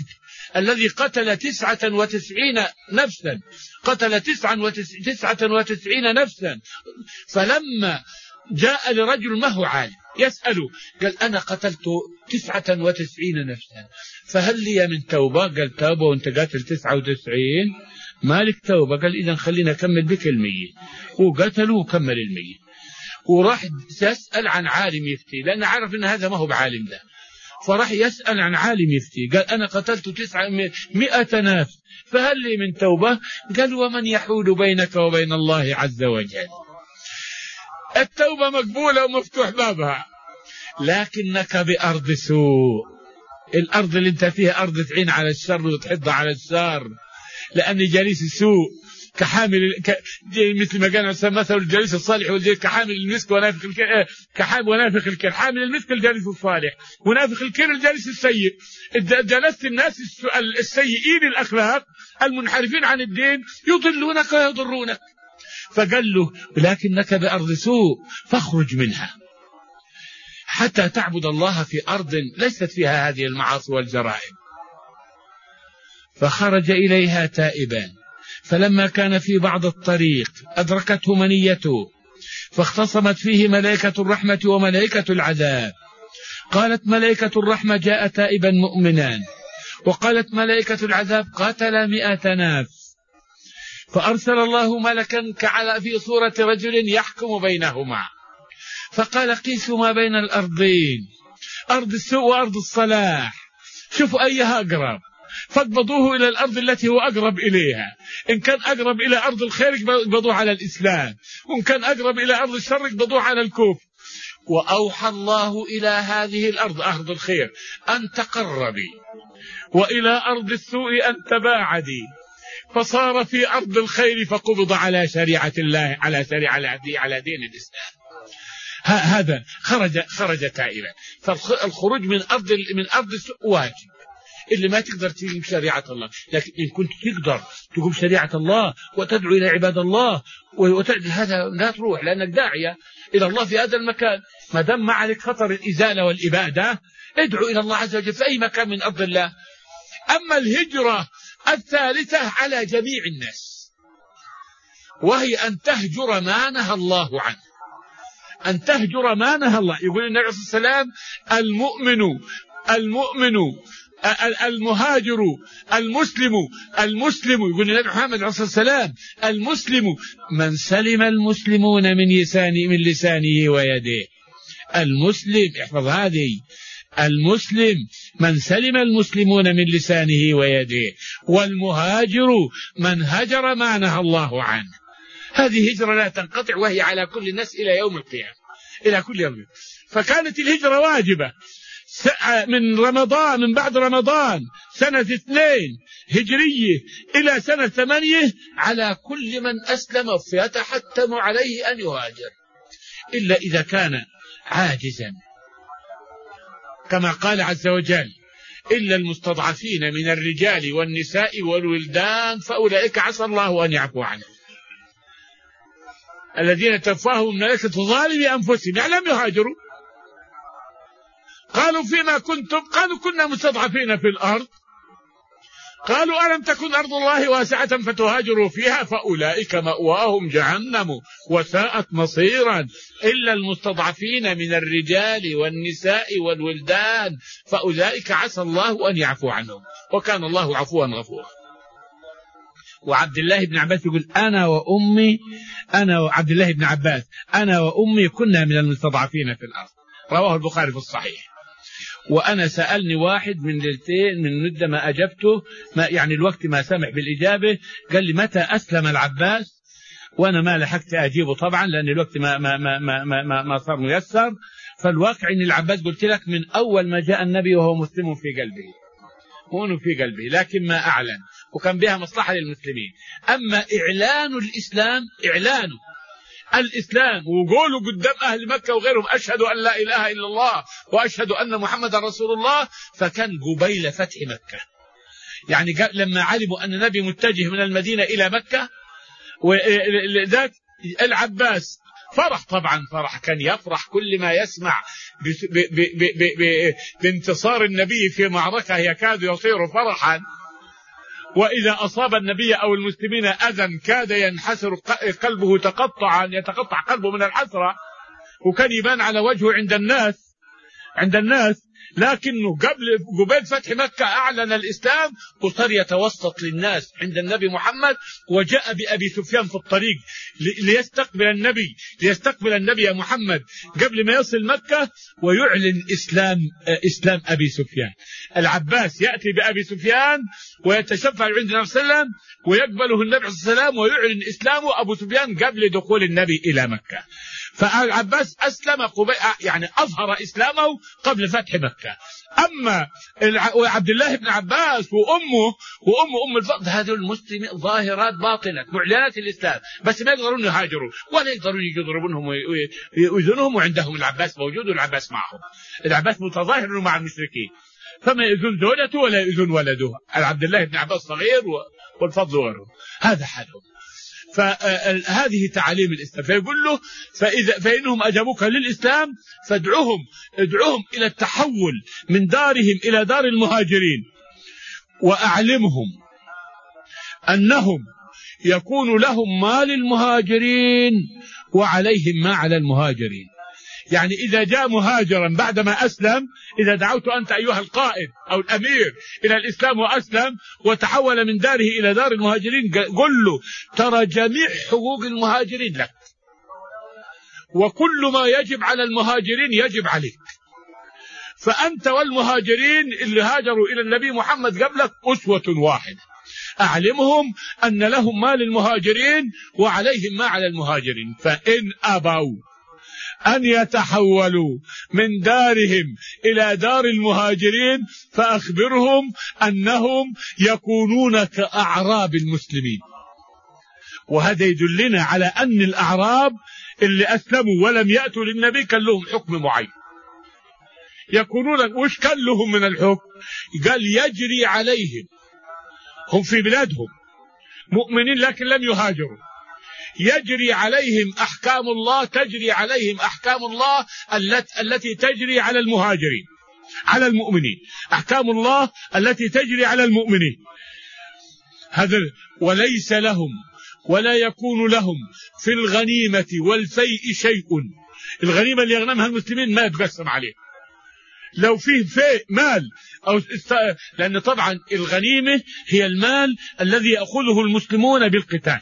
الذي قتل تسعة وتسعين نفسا قتل تسعة وتسعين نفسا. فلما جاء لرجل ما هو عالم يسأله قال أنا قتلت تسعة وتسعين نفسا فهل لي من توبة؟ قال توبة وانت قاتل تسعة وتسعين مالك توبة. قال إذن خلينا أكمل بك المية. وقتلوا وكمل المية. وراح يسأل عن عالم يفتي لأن عرف أن هذا ما هو بعالم ده. فراح يسأل عن عالم يفتي قال أنا قتلت تسعة مئة نفس فهل لي من توبة؟ قال ومن يحول بينك وبين الله عز وجل؟ التوبة مقبولة ومفتوح بابها، لكنك بأرض سوء. الأرض اللي انت فيها أرض تعين على الشر وتحض على الشر، لأن جليس السوء كحامل ك... مثل ما قال مثل الجليس الصالح والجليس كحامل المسك ونافخ الكير، كحامل ونافخ الكير. حامل المسك الجليس الصالح ونافخ الكير الجليس السيء. جلست الناس السيئين الأخلاق المنحرفين عن الدين يضلونك ويضرونك. فقال له لكنك بأرض سوء فاخرج منها حتى تعبد الله في أرض ليست فيها هذه المعاصي والجرائم. فخرج إليها تائبا، فلما كان في بعض الطريق أدركته منيته فاختصمت فيه ملائكة الرحمة وملائكة العذاب. قالت ملائكة الرحمة جاء تائبا مؤمنا، وقالت ملائكة العذاب قتل مئة نفس. فأرسل الله ملكا كعلى في صورة رجل يحكم بينهما، فقال قيسوا ما بين الأرضين، أرض السوء وأرض الصلاح، شوفوا أيها أقرب، فاقبضوه إلى الأرض التي هو أقرب إليها. إن كان أقرب إلى أرض الخير اقبضوه على الإسلام، وإن كان أقرب إلى أرض الشر اقبضوه على الكفر. وأوحى الله إلى هذه الأرض أرض الخير أن تقربي، وإلى أرض السوء أن تباعدي. فصار في أرض الخير فقبض على شريعة الله، على شريعة على دين الإسلام. هذا خرج خرج تائبا. فالخروج من أرض من أرض السوء واجب، اللي ما تقدر تقوم شريعة الله. لكن إن كنت تقدر تقوم شريعة الله وتدعو إلى عباد الله وتدعو، هذا لا تروح لأنك داعية إلى الله في هذا المكان. ما دام ما عليك خطر الإزالة والإبادة ادعو إلى الله عز وجل في أي مكان من أرض الله. أما الهجرة الثالثة على جميع الناس، وهي أن تهجر ما نهى الله عنه، أن تهجر ما نهى الله. يقول النبي صلى الله عليه وسلم المؤمن المؤمن المهاجر المسلم المسلم يقول النبي محمد عليه الصلاة والسلام المسلم من سلم المسلمون من لسانه من لسانه ويده. المسلم، احفظ هذه، المسلم من سلم المسلمون من لسانه ويده، والمهاجر من هجر ما نهى الله عنه. هذه هجرة لا تنقطع، وهي على كل الناس إلى يوم القيامة، إلى كل يوم. فكانت الهجرة واجبة من رمضان، من بعد رمضان سنة اثنين هجرية إلى سنة ثمانية على كل من أسلم، فيتحتم عليه أن يهاجر إلا إذا كان عاجزا، كما قال عز وجل إلا المستضعفين من الرجال والنساء والولدان فأولئك عسى الله أن يعفو عنهم. الذين توفاهم ملائكة ظالمي أنفسهم يعني لم يهاجروا. قالوا فيما كنتم؟ قالوا كنا مستضعفين في الأرض. قالوا ألم تكن أرض الله واسعة فتهاجروا فيها فأولئك مأواهم جهنم وساءت مصيرا إلا المستضعفين من الرجال والنساء والولدان فأولئك عسى الله أن يعفو عنهم وكان الله عفوا غفورا. وعبد الله بن عباس يقول أنا وأمي أنا وعبد الله بن عباس أنا وأمي كنا من المستضعفين في الأرض، رواه البخاري في الصحيح. وأنا سألني واحد من ليلتين من مدة ما أجبته، ما يعني الوقت ما سمح بالإجابة، قال لي متى أسلم العباس؟ وأنا ما لحقت أجيبه طبعا لأن الوقت ما ما ما ما ما, ما صار ميسر. فالواقع إن العباس قلت لك من أول ما جاء النبي وهو مسلم في قلبه، مؤمن في قلبه، لكن ما أعلن، وكان بها مصلحة للمسلمين. أما إعلان الإسلام، إعلانه الإسلام وقولوا قدام أهل مكة وغيرهم أشهد أن لا إله إلا الله وأشهد أن محمد رسول الله، فكان قبيل فتح مكة. يعني لما علموا أن النبي متجه من المدينة إلى مكة، وذاك العباس فرح طبعا، فرح كان يفرح كل ما يسمع ب ب ب ب ب بانتصار النبي في معركة يكاد يصير فرحا، وإذا أصاب النبي أو المسلمين أذى كاد ينحسر قلبه تقطعا، يتقطع قلبه من الحسرة، وكان يبان على وجهه عند الناس عند الناس لكنه قبل قبيل فتح مكة أعلن الإسلام وصار يتوسط للناس عند النبي محمد، وجاء بأبي سفيان في الطريق ليستقبل النبي ليستقبل النبي يا محمد قبل ما يصل مكة ويعلن إسلام إسلام أبي سفيان. العباس يأتي بأبي سفيان ويتشفع عند النبي صلى الله عليه وسلم ويقبله النبي صلى الله عليه وسلم ويعلن إسلامه أبو سفيان قبل دخول النبي إلى مكة. فالعباس أسلم قبيل، يعني أظهر إسلامه قبل فتح مكة. أما عبد الله بن عباس وأمه وأم أم الفضل هذول المسلمين ظاهرات باطنة معلنات الإسلام، بس ما يقدرون يهاجروا ولا يقدرون يضربونهم ويؤذونهم، وعندهم العباس موجود والعباس معهم. العباس متظاهر مع المشركين، فما يؤذون زوجته ولا يؤذون ولده. عبد الله بن عباس صغير والفضل وره، هذا حالهم. فهذه تعاليم الإسلام. فيقول له فإذا فإنهم أجابوك للإسلام فادعوهم ادعوهم إلى التحول من دارهم إلى دار المهاجرين، وأعلمهم أنهم يكون لهم ما للمهاجرين وعليهم ما على المهاجرين. يعني إذا جاء مهاجرا بعدما أسلم، إذا دعوت أنت أيها القائد أو الأمير إلى الإسلام وأسلم وتحول من داره إلى دار المهاجرين، قل له ترى جميع حقوق المهاجرين لك، وكل ما يجب على المهاجرين يجب عليك، فأنت والمهاجرين اللي هاجروا إلى النبي محمد قبلك أسوة واحدة. أعلمهم أن لهم ما للمهاجرين وعليهم ما على المهاجرين، فإن أبوا أن يتحولوا من دارهم إلى دار المهاجرين فأخبرهم أنهم يكونون كأعراب المسلمين. وهذا يدلنا على أن الأعراب اللي أسلموا ولم يأتوا للنبي كان لهم حكم معين، يكونون وش كان لهم من الحكم؟ قال يجري عليهم، هم في بلادهم مؤمنين لكن لم يهاجروا، يجري عليهم أحكام الله، تجري عليهم أحكام الله التي تجري على المهاجرين على المؤمنين، أحكام الله التي تجري على المؤمنين. هذا وليس لهم ولا يكون لهم في الغنيمة والفيء شيء. الغنيمة اللي يغنمها المسلمين ما يتقسم عليه، لو فيه فيء مال أو است... لأن طبعا الغنيمة هي المال الذي يأخذه المسلمون بالقتال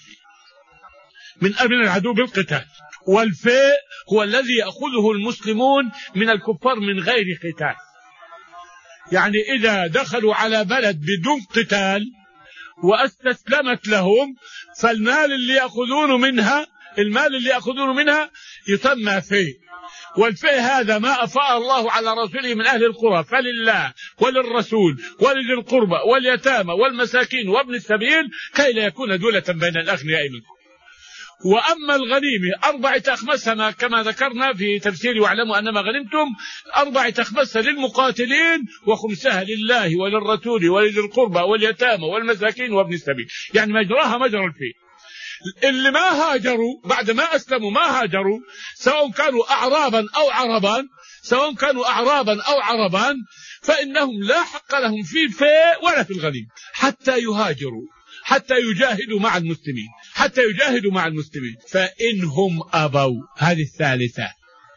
من أمن العدو بالقتال، والفيء هو الذي يأخذه المسلمون من الكفار من غير قتال. يعني إذا دخلوا على بلد بدون قتال واستسلمت لهم، فالمال اللي يأخذون منها المال اللي يأخذون منها يسمى فيء. والفيء هذا ما أفاء الله على رسوله من أهل القرى فلله وللرسول ولذي القربى واليتامى والمساكين وابن السبيل كي لا يكون دولة بين الأغنياء منكم. وأما الغنيمة أربعة أخماسها كما ذكرنا في تفسير واعلموا أنما غنمتم، أربعة أخماسها للمقاتلين وخمسها لله وللرسول ولذي القربى واليتامى والمساكين وابن السبيل، يعني مجراها مجرى الفيء. اللي ما هاجروا بعد ما أسلموا ما هاجروا، سواء كانوا أعرابا أو عربا سواء كانوا أعرابا أو عربا فإنهم لا حق لهم في الفيء ولا في الغنيمة حتى يهاجروا، حتى يجاهدوا مع المسلمين حتى يجاهدوا مع المسلمين. فإنهم أبوا، هذه الثالثة.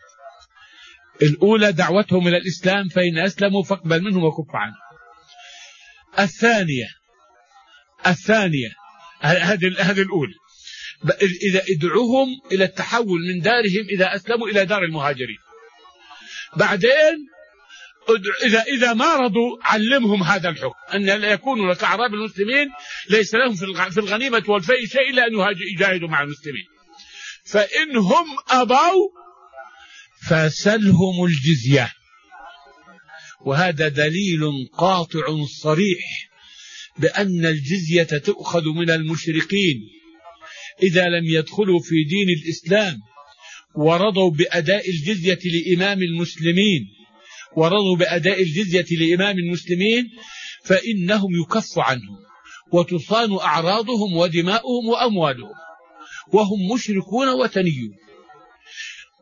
الأولى دعوتهم إلى الإسلام، فإن أسلموا فاقبل منهم وكف عنهم. الثانية الثانية هذه هذه الأولى، إذا ادعوهم إلى التحول من دارهم إذا أسلموا إلى دار المهاجرين. بعدين إذا إذا ما رضوا علمهم هذا الحكم أن لا يكونوا كأعراب المسلمين، ليس لهم في الغنيمة والفيء شيء إلا أن يجاهدوا مع المسلمين. فإنهم أبوا فسلهم الجزية. وهذا دليل قاطع صريح بأن الجزية تؤخذ من المشركين إذا لم يدخلوا في دين الإسلام ورضوا بأداء الجزية لإمام المسلمين ورضوا بأداء الجزية لإمام المسلمين فإنهم يكف عنهم وتصان أعراضهم ودماؤهم وأموالهم وهم مشركون وثنيون.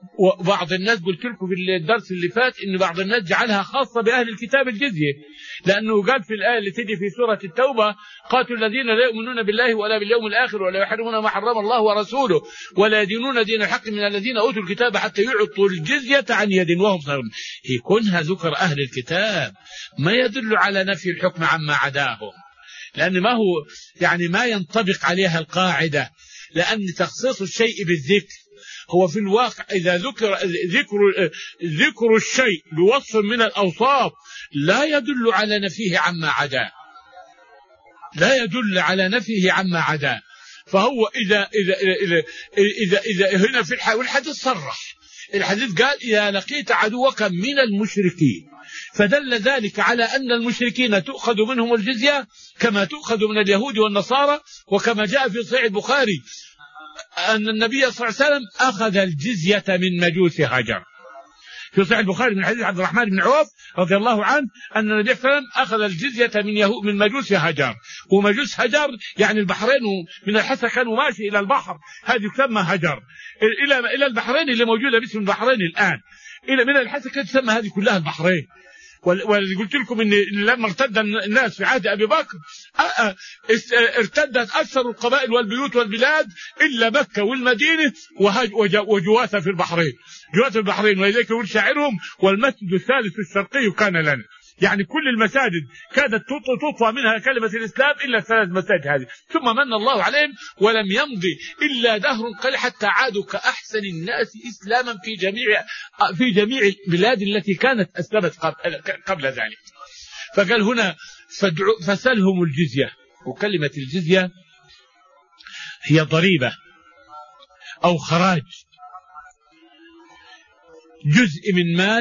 وبعض الناس قلت لكم في الدرس اللي فات ان بعض الناس جعلها خاصة بأهل الكتاب الجزية، لأنه قال في الآية اللي تجي في سورة التوبة قاتلوا الذين لا يؤمنون بالله ولا باليوم الآخر ولا يحرمون ما حرم الله ورسوله ولا يدينون دين الحق من الذين أوتوا الكتاب حتى يعطوا الجزية عن يد وهم صاغرون. يكونها ذكر أهل الكتاب ما يدل على نفي الحكم عما عداهم، لأن ما هو يعني ما ينطبق عليها القاعدة، لأن تخصيص الشيء بالذكر هو في الواقع إذا ذكر ذكر ذكر الشيء بوصف من الأوصاف لا يدل على نفيه عما عداه، لا يدل على نفيه عما عداه. فهو إذا إذا إذا إذا, إذا هنا في الحديث، والحديث صرح، الحديث قال إذا لقيت عدوك من المشركين، فدل ذلك على أن المشركين تؤخذ منهم الجزية كما تؤخذ من اليهود والنصارى، وكما جاء في صحيح البخاري أن النبي صلى الله عليه وسلم أخذ الجزية من مجوس هجر. في صحيح البخاري من حديث عبد الرحمن بن عوف رضي الله عنه أن النبي صلى الله عليه وسلم أخذ الجزية من يهود من مجوس هجر، ومجوس هجر يعني البحرين من الحسا كانوا ماشي إلى البحر، هذه تسمى هجر، إلى إلى البحرين اللي موجودة باسم البحرين الآن، إلى من الحسا كانت تسمى هذه كلها البحرين. وقلت لكم ان لما ارتد الناس في عهد ابي بكر ارتدت اكثر القبائل والبيوت والبلاد الا مكه والمدينه وجواثه في البحرين، جواثه في البحرين، ولذلك يقول شاعرهم والمسجد الثالث الشرقي كان لنا، يعني كل المساجد كادت تطفى منها كلمة الإسلام إلا الثلاث مساجد هذه، ثم من الله عليهم ولم يمضي إلا دهر قليل حتى عادوا كأحسن الناس إسلاما في جميع في جميع البلاد التي كانت أسلمت قبل ذلك. فقال هنا فسلهم الجزية، وكلمة الجزية هي ضريبة أو خراج، جزء من مال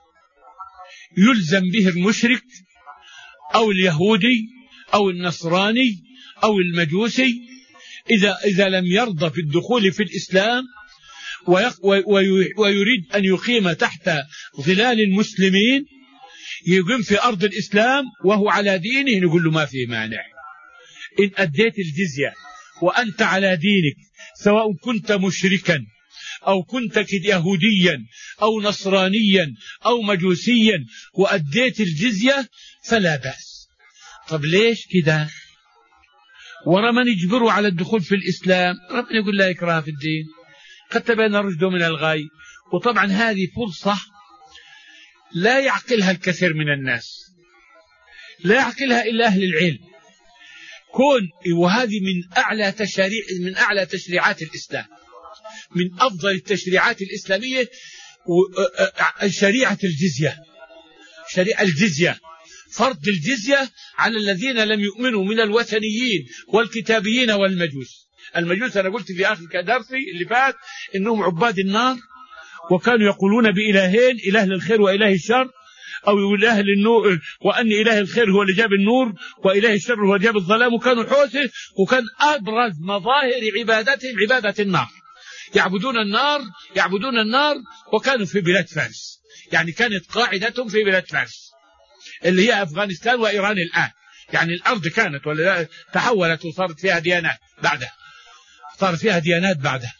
يلزم به المشرك أو اليهودي أو النصراني أو المجوسي إذا إذا لم يرضى في الدخول في الإسلام ويريد أن يقيم تحت ظلال المسلمين، يقيم في أرض الإسلام وهو على دينه، نقول له ما في مانع إن أديت الجزية وأنت على دينك، سواء كنت مشركا أو كنت يهوديا أو نصرانيا أو مجوسيا وأديت الجزية فلا بأس. طب ليش كده؟ ورا من يجبروا على الدخول في الإسلام ربنا يقول لا إكراه في الدين، قد تبين الرشد من الغي. وطبعا هذه فرصة لا يعقلها الكثير من الناس، لا يعقلها إلا أهل العلم، كون وهذه من أعلى تشريع من أعلى تشريعات الإسلام، من أفضل التشريعات الإسلامية شريعة الجزية، شريعة الجزية، فرض الجزية على الذين لم يؤمنوا من الوثنيين والكتابيين والمجوس. المجوس أنا قلت في آخر درسي اللي فات إنهم عباد النار، وكانوا يقولون بإلهين، إله للخير وإله الشر، أو إله للنور، وأن إله الخير هو اللي جاب النور وإله الشر هو اللي جاب الظلام، وكانوا حوثه، وكان أبرز مظاهر عبادتهم عبادة النار، يعبدون النار يعبدون النار وكانوا في بلاد فارس، يعني كانت قاعدتهم في بلاد فارس اللي هي أفغانستان وإيران الآن، يعني الأرض كانت ولا تحولت وصارت فيها ديانات بعدها، صار فيها ديانات بعدها.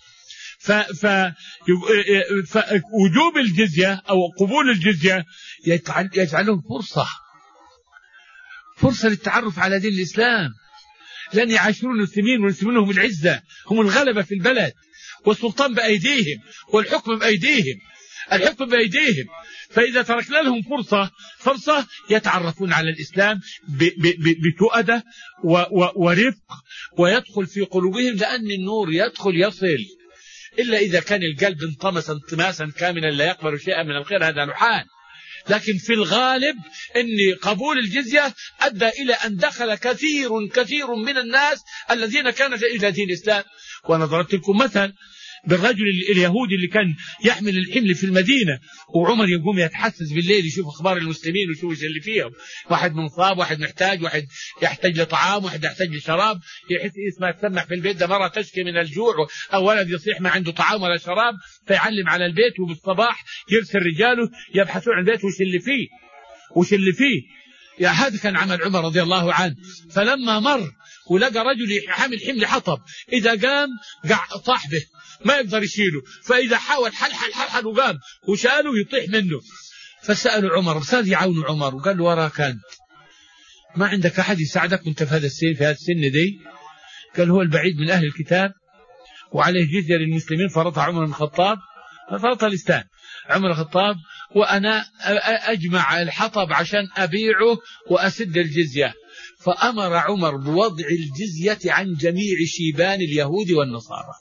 فوجوب الجزية أو قبول الجزية يجعلهم فرصة فرصة للتعرف على دين الإسلام، لن يعاشرون المسلمين والمسلمين هم العزة، هم الغلبة في البلد، والسلطان بأيديهم والحكم بأيديهم، الحكم بأيديهم. فإذا تركنا لهم فرصة فرصة يتعرفون على الإسلام بتؤدة ورفق، ويدخل في قلوبهم، لأن النور يدخل يصل، إلا إذا كان القلب انطمس انطماسا كاملا لا يقبل شيئا من الخير، هذا نحان. لكن في الغالب أن قبول الجزية أدى إلى أن دخل كثير كثير من الناس الذين كانوا إلى دين الإسلام. وأنا ضربت لكم مثل بالرجل اليهودي اللي كان يحمل الحمل في المدينة، وعمر يقوم يتحسس بالليل يشوف أخبار المسلمين ويشوف اللي فيهم، واحد منصاب، واحد محتاج، واحد يحتاج لطعام، واحد يحتاج لشراب، يحس اسمها تسمع في البيت، ده مرة تشكي من الجوع أو ولد يصيح ما عنده طعام ولا شراب، فيعلم على البيت، وبالصباح يرسل رجاله يبحثون عن البيت وش اللي فيه وش اللي فيه يا هذا كان عمل عمر رضي الله عنه. فلما مر ولقى رجل حامل حمل حطب، إذا قام طاح به ما يقدر يشيله، فإذا حاول حل حل حل حل وقام وشاله يطيح منه. فسألوا عمر، صار يعاون عمر وقال له وراك أنت ما عندك أحد يساعدك وانت في هذا السن في هذا السن دي؟ قال هو البعيد من أهل الكتاب وعليه جزية للمسلمين فرضها عمر بن الخطاب، فرضها الإسلام عمر بن الخطاب، وأنا أجمع الحطب عشان أبيعه وأسد الجزية. فأمر عمر بوضع الجزية عن جميع شيبان اليهود والنصارى.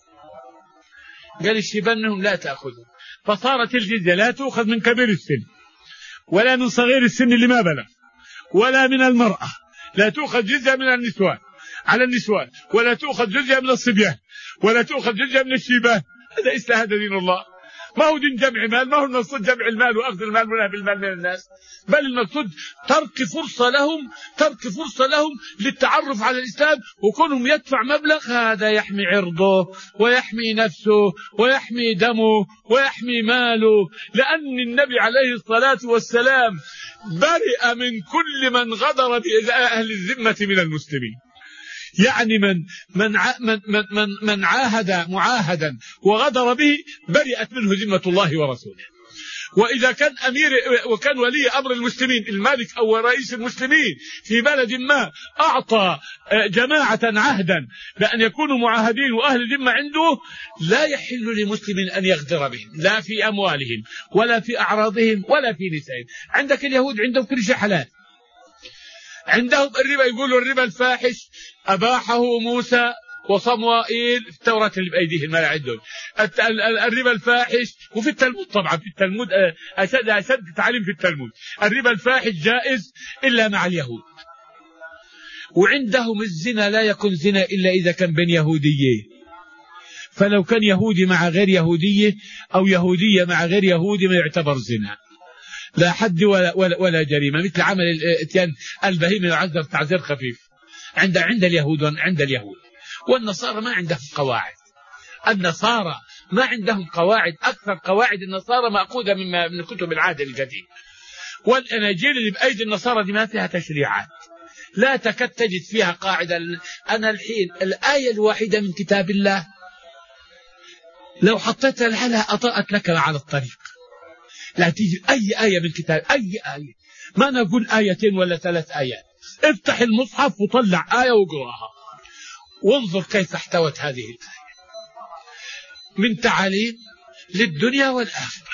قال الشيبان منهم لا تأخذوا، فصارت الجزية لا تؤخذ من كبير السن ولا من صغير السن اللي ما بلغ ولا من المرأة، لا تؤخذ جزية من النسوان على النسوان، ولا تؤخذ جزية من الصبيان، ولا تؤخذ جزية من الشيبان. هذا إسلام، هذا دين الله. ما هو دين جمع مال، ما هو المقصود جمع المال وأخذ المال ونهب المال من الناس، بل المقصود ترك فرصة لهم ترك فرصة لهم للتعرف على الإسلام، وكونهم يدفع مبلغ هذا يحمي عرضه ويحمي نفسه ويحمي دمه ويحمي ماله، لأن النبي عليه الصلاة والسلام برئ من كل من غدر بأهل الذمة من المسلمين. يعني من من من من, من عاهد معاهدا وغدر به برئت منه ذمة الله ورسوله. وإذا كان أمير وكان ولي أمر المسلمين الملك أو رئيس المسلمين في بلد ما أعطى جماعة عهدا بأن يكونوا معاهدين وأهل ذمة عنده، لا يحل لمسلم أن يغدر بهم، لا في أموالهم ولا في أعراضهم ولا في نسائهم. عندك اليهود عندهم كل شيء حلال، عندهم الربا، يقولوا الربا الفاحش أباحه موسى وصموئيل في التوراة اللي بأيديهم ما عندهم الربا الفاحش، وفي التلمود طبعا، في التلمود أشد أشد تعليم في التلمود الربا الفاحش جائز إلا مع اليهود. وعندهم الزنا لا يكون زنا إلا إذا كان بين يهوديين، فلو كان يهودي مع غير يهودية أو يهودية مع غير يهودي ما يعتبر زنا، لا حد ولا, ولا, ولا جريمة، مثل عمل الاتيان البهيمة يعذر تعذير خفيف عند عند اليهود عند اليهود والنصارى ما عندهم قواعد. النصارى ما عندهم قواعد، أكثر قواعد النصارى مأخوذة من من كتب العهد القديم. والأناجيل اللي بأيدي النصارى دي ما فيها تشريعات، لا تكاد تجد فيها قاعدة. أنا الحين الآية الواحدة من كتاب الله لو حطيتها لحالها أطأت لك على الطريق. لا تيجي أي آية من كتاب، أي آية، ما نقول آيتين ولا ثلاث آيات، افتح المصحف وطلع آية وقراها وانظر كيف احتوت هذه الآية من تعاليم للدنيا والآخرة.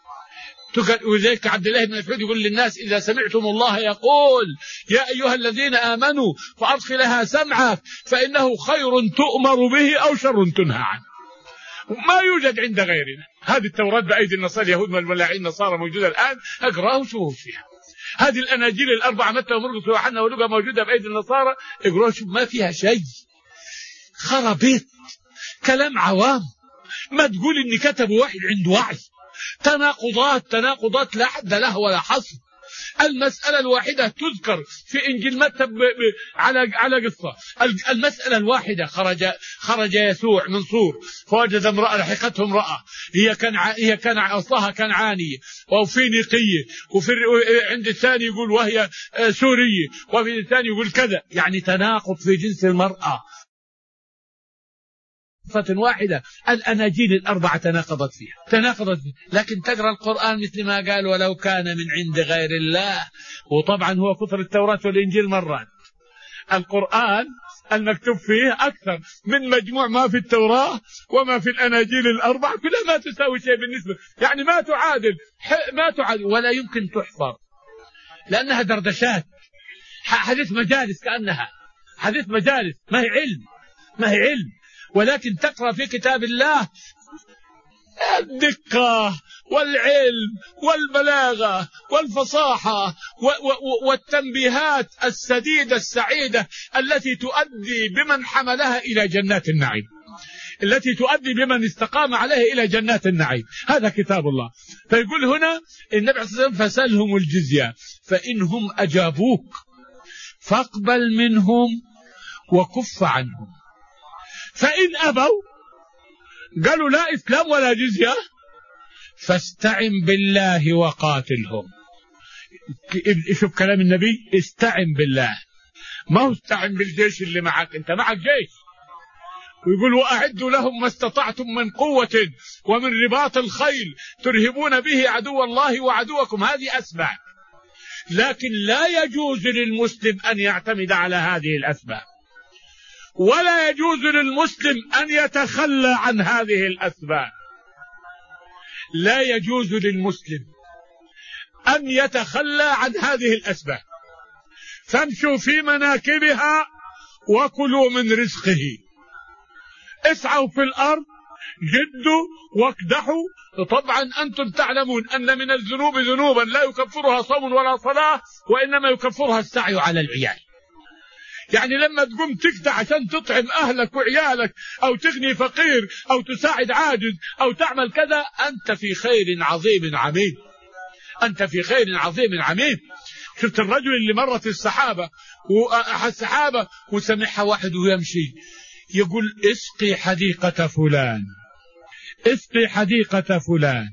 وذلك عبد الله بن مسعود يقول للناس إذا سمعتم الله يقول يا أيها الذين آمنوا فأدخلها سمعك فإنه خير تؤمر به أو شر تنهى عنه. ما يوجد عند غيرنا. هذه التوراة بأيدي النصارى اليهود والملاعين النصارى موجودة الآن، اقرأه وشوفوا فيها. هذه الأناجيل الأربعة متى ومرقس ويوحنا ولوقا موجودة بأيدي النصارى، اقرأوا شوف ما فيها شيء، خرابيط، كلام عوام. ما تقول إني كتبوا واحد عنده وعي، تناقضات تناقضات لا حد له ولا حصر. المسألة الواحدة تذكر في إنجيل متى على على قصة. المسألة الواحدة خرج خرج يسوع من صور فوجد امرأة لحقته امرأة هي كان هي كان أصلها كنعانية وفي نقية، وفي عند الثاني يقول وهي سورية، وفي الثاني يقول كذا. يعني تناقض في جنس المرأة واحدة. الأناجيل الأربعة تناقضت فيها تناقضت فيها. لكن تقرأ القرآن مثل ما قال ولو كان من عند غير الله. وطبعا هو كثر التوراة والإنجيل مرات، القرآن المكتوب فيه أكثر من مجموع ما في التوراة وما في الأناجيل الأربعة، كلها ما تساوي شيء بالنسبة، يعني ما تعادل ما تعادل ولا يمكن تحفظ، لأنها دردشات، حديث مجالس، كأنها حديث مجالس، ما هي علم ما هي علم ولكن تقرأ في كتاب الله الدقة والعلم والبلاغة والفصاحة والتنبيهات السديدة السعيدة التي تؤدي بمن حملها إلى جنات النعيم، التي تؤدي بمن استقام عليه إلى جنات النعيم. هذا كتاب الله. فيقول هنا النبي عليه الصلاة والسلام فسألهم الجزية فإنهم أجابوك فاقبل منهم وكف عنهم، فإن أبوا قالوا لا إسلام ولا جزية فاستعن بالله وقاتلهم. شوف كلام النبي، استعن بالله، ما هو استعن بالجيش اللي معك، انت معك جيش. ويقول وأعدوا لهم ما استطعتم من قوة ومن رباط الخيل ترهبون به عدو الله وعدوكم، هذه أسباب، لكن لا يجوز للمسلم أن يعتمد على هذه الأسباب، ولا يجوز للمسلم أن يتخلى عن هذه الأسباب. لا يجوز للمسلم أن يتخلى عن هذه الأسباب. فامشوا في مناكبها وكلوا من رزقه. اسعوا في الأرض، جدوا واكدحوا. طبعا أنتم تعلمون أن من الذنوب ذنوبا لا يكفرها صوم ولا صلاة، وإنما يكفرها السعي على العيال. يعني لما تقوم تكدح عشان تطعم أهلك وعيالك، أو تغني فقير، أو تساعد عاجز، أو تعمل كذا، أنت في خير عظيم عميم، أنت في خير عظيم عميم. شفت الرجل اللي مرت السحابة والسحابة وسمعها واحد ويمشي يقول اسقي حديقة فلان، اسقي حديقة فلان.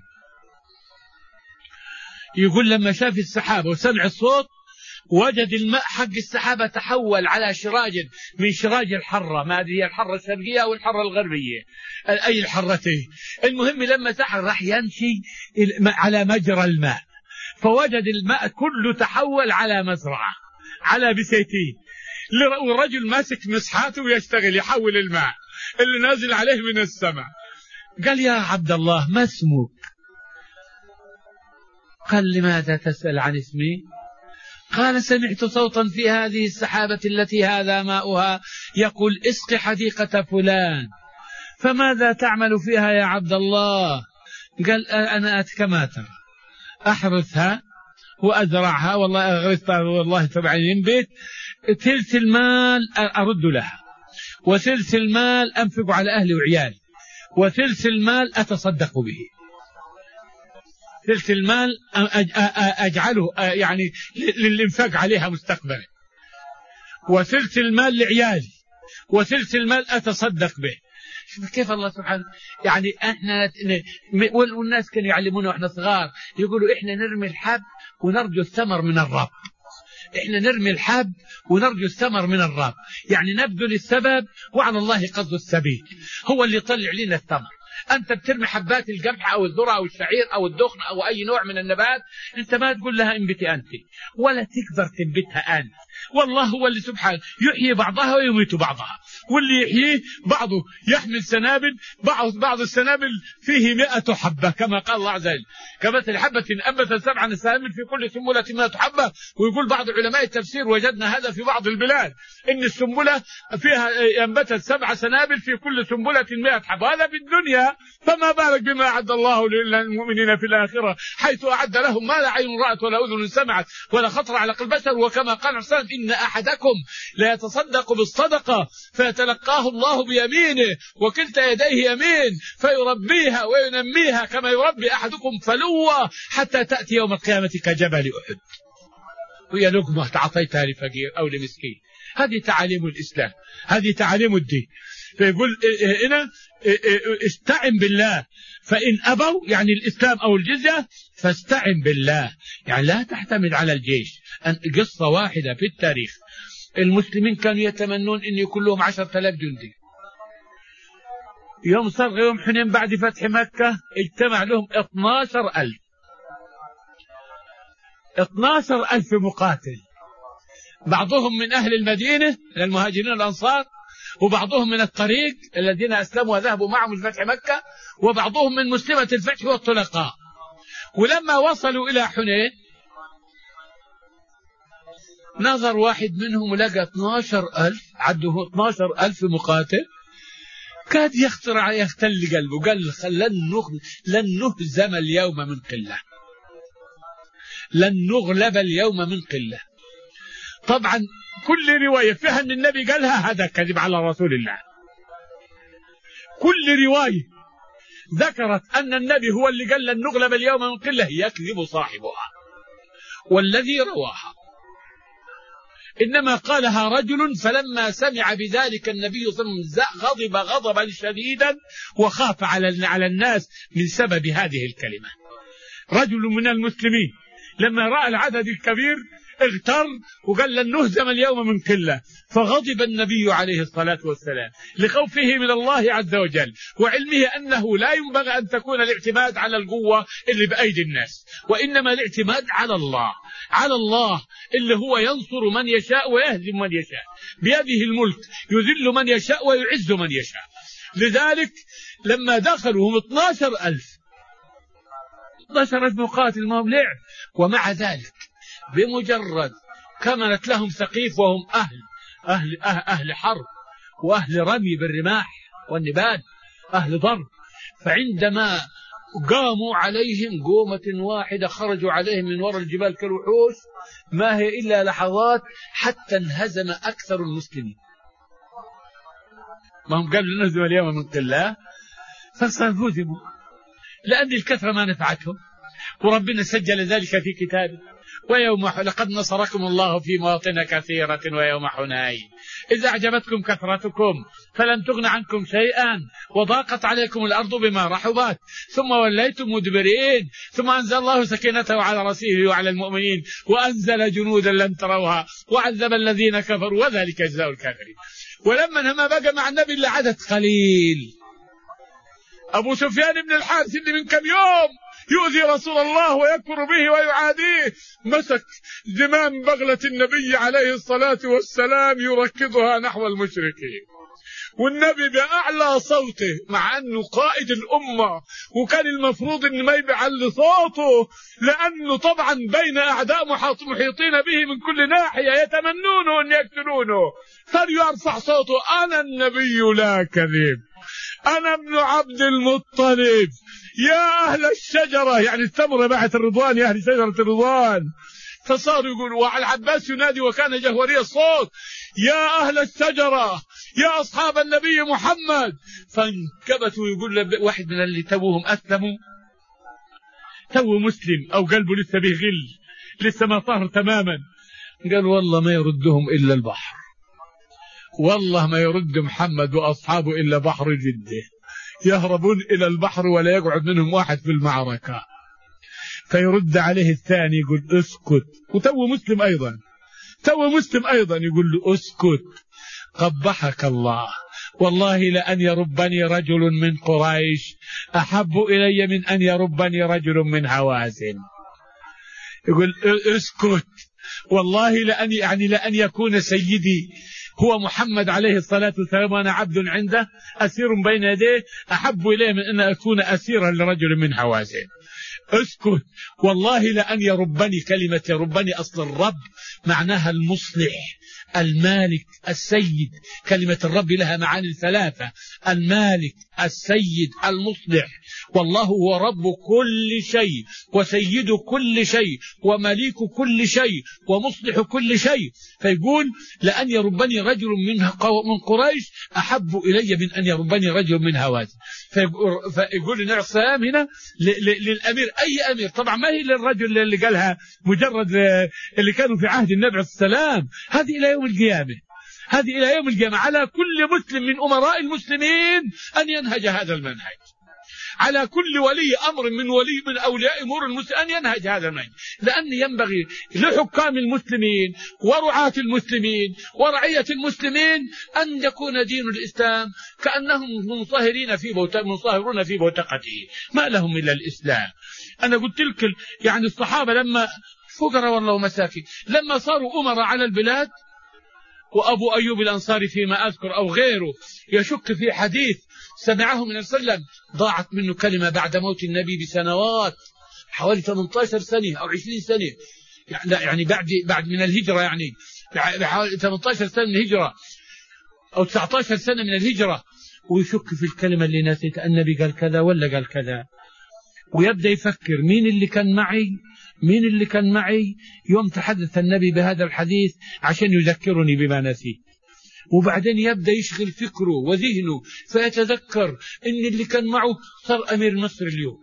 يقول لما شاف السحابة وسمع الصوت وجد الماء حق السحابة تحول على شراج من شراج الحرة، ما أدري الحرة الشرقية أو الحرة الغربية، أي الحرتين. المهم لما سحر راح يمشي على مجرى الماء، فوجد الماء كله تحول على مزرعة، على بسيتين، والرجل ماسك مسحاته ويشتغل يحول الماء اللي نازل عليه من السماء. قال يا عبد الله ما اسمك؟ قال لماذا تسأل عن اسمي؟ قال سمعت صوتا في هذه السحابة التي هذا ماؤها يقول اسق حديقة فلان، فماذا تعمل فيها يا عبد الله؟ قال أنا كما ترى أحرثها وأزرعها، والله أغرثها والله تبع ينبت، ثلث المال أرد لها، وثلث المال أنفق على أهلي وعيالي، وثلث المال أتصدق به، ثلث المال أجعله يعني للإنفاق عليها مستقبلا، وثلث المال لعيالي، وثلث المال أتصدق به. كيف الله سبحانه يعني احنا، والناس كانوا يعلمونا واحنا صغار يقولوا احنا نرمي الحب ونرجو الثمر من الرب، احنا نرمي الحب ونرجو الثمر من الرب، يعني نبذل السبب وعلى الله قصد السبيل، هو اللي يطلع لنا الثمر. أنت بترمي حبات القمح أو الذرة أو الشعير أو الدخن أو أي نوع من النبات، أنت ما تقول لها انبتي أنت، ولا تقدر تنبتها أنت، والله هو اللي سبحانه يحيي بعضها ويميت بعضها، واللي يحييه بعضه يحمل سنابل، بعض بعض السنابل فيه مئة حبة كما قال الله عز وجل، كمثل حبة أنبتت سبع سنابل في كل سنبلة مئة حبة. ويقول بعض علماء التفسير وجدنا هذا في بعض البلاد، إن السنبلة فيها أنبتت سبع سنابل في كل سنبلة مئة حبة، هذا في الدنيا، فما بالك بما أعد الله للمؤمنين في الآخرة، حيث أعد لهم ما لا عين رأت ولا أذن سمعت ولا خطر على قلب بشر. وكما قال عليه الصلاة والسلام إن أحدكم لا يتصدق بالصدقة فيتلقاه الله بيمينه وكلتا يديه يمين فيربيها وينميها كما يربي أحدكم فلوة حتى تأتي يوم القيامة كجبل أحد، وهي لقمة تعطيتها لفقير أو لمسكين. هذه تعاليم الإسلام، هذه تعاليم الدين. فيقول هنا استعن بالله، فإن أبوا يعني الإسلام أو الجزية فاستعن بالله، يعني لا تعتمد على الجيش. قصة واحدة في التاريخ، المسلمين كانوا يتمنون أن يكون لهم عشرة آلاف جندي. يوم صار يوم حنين بعد فتح مكة اجتمع لهم اثني عشر ألف اثني عشر ألف مقاتل، بعضهم من أهل المدينة المهاجرين الأنصار، وبعضهم من الطريق الذين أسلموا وذهبوا معهم لفتح مكة، وبعضهم من مسلمة الفتح والطلقاء. ولما وصلوا إلى حنين نظر واحد منهم ولقى اثني عشر ألف، عده اثني عشر ألف مقاتل، كاد يخطر عليه يختل قلبه، قال لن لن نهزم اليوم من قلة، لن نغلب اليوم من قلة. طبعا كل رواية فيها أن النبي قالها هذا كذب على رسول الله، كل رواية ذكرت أن النبي هو اللي قال لن نغلب اليوم من قلة يكذب صاحبها والذي رواها، إنما قالها رجل فلما سمع بذلك النبي صلى الله عليه وسلم غضب غضبا شديدا وخاف على على الناس من سبب هذه الكلمة. رجل من المسلمين لما رأى العدد الكبير اغتر وقال لن نهزم اليوم من قلة، فغضب النبي عليه الصلاة والسلام لخوفه من الله عز وجل وعلمه أنه لا ينبغي أن تكون الاعتماد على القوة اللي بأيدي الناس، وإنما الاعتماد على الله، على الله اللي هو ينصر من يشاء ويهزم من يشاء، بيده الملك يذل من يشاء ويعز من يشاء. لذلك لما دخلوا هم اثني عشر ألف اثني عشر ألف مقاتل ما هم لعب، ومع ذلك بمجرد كمنت لهم ثقيف وهم أهل أهل, أهل, أهل حرب وأهل رمي بالرماح والنبال، أهل ضرب، فعندما قاموا عليهم قومة واحدة خرجوا عليهم من وراء الجبال كالوحوش، ما هي إلا لحظات حتى انهزم أكثر المسلمين. ما هم قالوا نهزم اليوم من قلة، فصاروا لأن الكثرة ما نفعتهم، وربنا سجل ذلك في كتابه: ويوم لقد نصركم الله في مواطن كثيرة ويوم حنين إذا أعجبتكم كثرتكم فلن تغن عنكم شيئا وضاقت عليكم الأرض بما رحبت ثم وليتم مدبرين ثم أنزل الله سكينته على رسوله وعلى المؤمنين وأنزل جنودا لم تروها وعذب الذين كفروا وذلك جزاء الكافرين. ولما ما بقى مع النبي إلا عدد قليل، أبو سفيان بن الحارث اللي من كم يوم يؤذي رسول الله ويكفر به ويعاديه مسك زمام بغلة النبي عليه الصلاة والسلام يركضها نحو المشركين، والنبي بأعلى صوته مع أنه قائد الأمة وكان المفروض أن ما يبعل صوته، لأنه طبعا بين أعداء محيطين به من كل ناحية يتمنونه أن يقتلونه، فليرفع صوته: أنا النبي لا كذب، أنا ابن عبد المطلب، يا أهل الشجرة، يعني التمرة بعد الرضوان، يا أهل شجرة الرضوان. فصار يقول، وعلى العباس ينادي وكان جهوري الصوت: يا أهل الشجرة، يا أصحاب النبي محمد. فانكبتوا، يقول واحد من اللي توهم أسلموا، تو مسلم أو قلبه لسه به غل، لسه ما طهر تماما، قال والله ما يردهم إلا البحر، والله ما يرد محمد وأصحابه إلا بحر جده، يهربون إلى البحر ولا يقعد منهم واحد في المعركة. فيرد عليه الثاني يقول اسكت، وتو مسلم أيضا، تو مسلم أيضا يقول له اسكت، قبحك الله، والله لأن يربني رجل من قريش أحب إلي من أن يربني رجل من هوازن. يقول اسكت، والله لأن يعني لأن يكون سيدي هو محمد عليه الصلاة والسلام وأنا عبد عنده أسير بين يديه أحب إليه من أن أكون أسيرا لرجل من هوازن. اسكت، والله لأن يربني، كلمة يربني أصل الرب معناها المصلح، المالك، السيد. كلمة الرب لها معاني ثلاثة: المالك، السيد، المصلح. والله هو رب كل شيء وسيد كل شيء ومليك كل شيء ومصلح كل شيء. فيقول لأن يربني رجل من من قريش أحب إلي من أن يربني رجل من هوازن. فيقول النبي صلى الله عليه وسلم هنا للأمير، أي أمير، طبعا ما هي للرجل اللي قالها مجرد اللي كانوا في عهد النبي عليه السلام، هذه إلى يوم القيامة، هذه إلى يوم القيامة على كل مسلم من أمراء المسلمين أن ينهج هذا المنهج، على كل ولي أمر من ولي من أولياء أمور المسلمين أن ينهج هذا المنهج، لأن ينبغي لحكام المسلمين ورعاة المسلمين ورعية المسلمين أن يكون دين الإسلام كأنهم منصهرين في منصهرون في بوتقته، ما لهم إلا الإسلام. أنا قلت لك يعني الصحابة لما فقراء والله مساكين، لما صاروا أمراء على البلاد، وأبو أيوب الأنصاري فيما أذكر أو غيره يشك في حديث سمعه من وسلم، ضاعت منه كلمة بعد موت النبي بسنوات، حوالي ثمانية عشر سنة أو عشرين سنة، يعني بعد بعد من الهجرة، يعني حوالي ثمانية عشر سنة من الهجرة أو تسعة عشر سنة من الهجرة، ويشك في الكلمة اللي نسيت، النبي قال كذا ولا قال كذا، ويبدأ يفكر مين اللي كان معي، مين اللي كان معي يوم تحدث النبي بهذا الحديث عشان يذكرني بما نسيت. وبعدين يبدأ يشغل فكره وذهنه فيتذكر ان اللي كان معه صار امير مصر اليوم،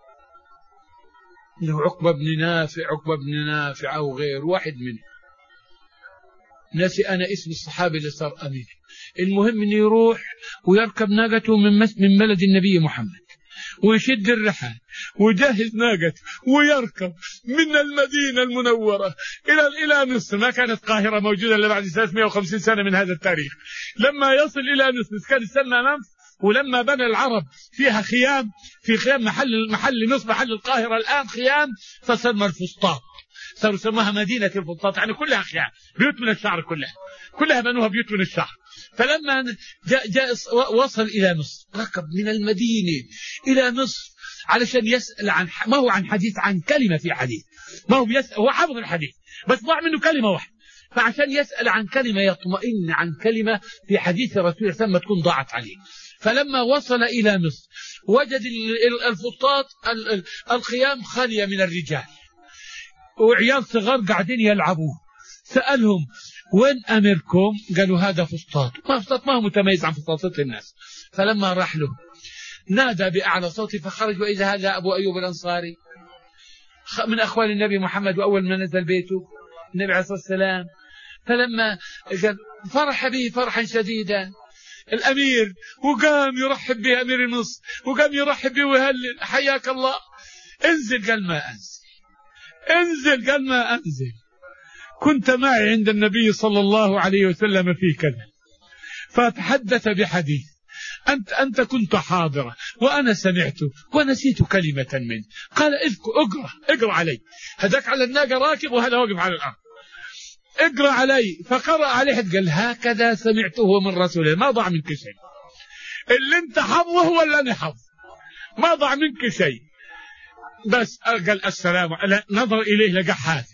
انه عقبة بن نافع، عقبة بن نافع او غير واحد منه، ناسي انا اسم الصحابي اللي صار امير. المهم انه يروح ويركب ناقته من من بلد النبي محمد ويشد الرحال ويجهز ناقته ويركب من المدينة المنورة إلى إلى مصر. ما كانت القاهرة موجودة إلا بعد ثلاثمائة وخمسين سنة من هذا التاريخ. لما يصل إلى مصر كان يسمى منف، ولما بنى العرب فيها خيام، في خيام محل محل مصر محل القاهرة الآن خيام، فسمى الفسطاط، صاروا سموها مدينة الفسطاط، يعني كلها خيام، بيوت من الشعر، كلها كلها بنوها بيوت من الشعر. فلما جاء, جاء وصل إلى مصر ركب من المدينة إلى مصر علشان يسأل عن، ما هو عن حديث، عن كلمة في حديث، ما هو بيسأل، هو حافظ الحديث بس ضاع منه كلمة واحدة، فعشان يسأل عن كلمة يطمئن عن كلمة في حديث الرسول ثم تكون ضاعت عليه. فلما وصل إلى مصر وجد الفسطاط الخيام خالية من الرجال وعيال صغار قاعدين يلعبوا. سألهم وين أميركم؟ قالوا هذا فسطاط. ما فسطاط ما هو متميز عن فسطاطات الناس. فلما راح له نادى بأعلى صوته فخرج، وإذا هذا أبو أيوب الأنصاري من أخوال النبي محمد، وأول ما نزل بيته النبي عليه الصلاة والسلام. فلما قال فرح به فرحا شديدا الأمير، وقام يرحب به أمير مصر، وقام يرحب به ويهلل حياك الله. انزل، قال ما أنزل. انزل، قال ما أنزل. كنت معي عند النبي صلى الله عليه وسلم في كذا، فتحدث بحديث أنت أنت كنت حاضرة وأنا سمعته ونسيت كلمة منه. قال اقرأ اقرأ علي. هذاك على الناقة راكب وهذا واقف على الأرض. اقرأ علي. فقرأ عليه، قال هكذا سمعته من رسوله، ما ضاع منك شيء، اللي انت حظه ولا أنا حظ، ما ضاع منك شيء. بس قال السلام. نظر إليه لقى حافي،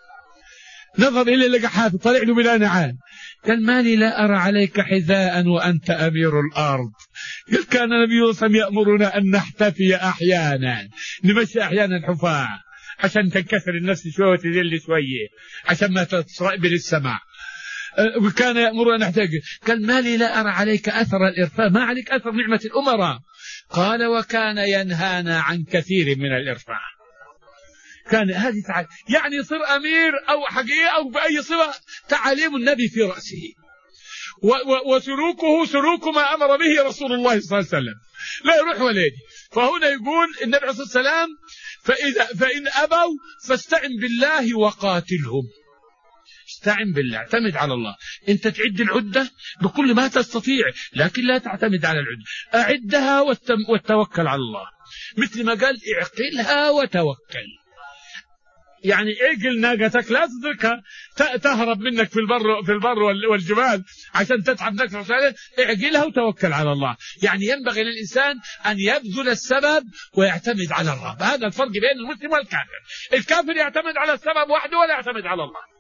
نظر إليه لقى حافي، طلع له بلا نعال. قال ما لي لا أرى عليك حذاء وأنت أمير الأرض. قال كان النبي صلى الله عليه وسلم يأمرنا أن نحتفي أحيانا، نمشي أحيانا حفاة عشان تنكسر النفس شوية وتذل شوية عشان ما تستقبل السماع. وكان يأمرنا أن نحتفي. قال ما لي لا أرى عليك أثر الإرفاق، ما عليك أثر نعمة الأمراء. قال وكان ينهانا عن كثير من الإرفاق. كان هذه تعاليم، يعني يصير أمير أو حقيقة أو بأي صفة، تعاليم النبي في رأسه، وسلوكه سلوك ما أمر به رسول الله صلى الله عليه وسلم، لا يروح ولا يجي. فهنا يقول النبي عليه الصلاة والسلام فإذا فإن أبوا فاستعن بالله وقاتلهم. استعن بالله، اعتمد على الله. انت تعد العدة بكل ما تستطيع، لكن لا تعتمد على العدة، أعدها والتوكل على الله. مثل ما قال اعقلها وتوكل، يعني اعقل ناقتك لا تتركها تهرب منك في البر في البر والجبال عشان تتعب نفسك، اعقلها وتوكل على الله. يعني ينبغي للإنسان أن يبذل السبب ويعتمد على الرب. هذا الفرق بين المسلم والكافر. الكافر يعتمد على السبب وحده ولا يعتمد على الله.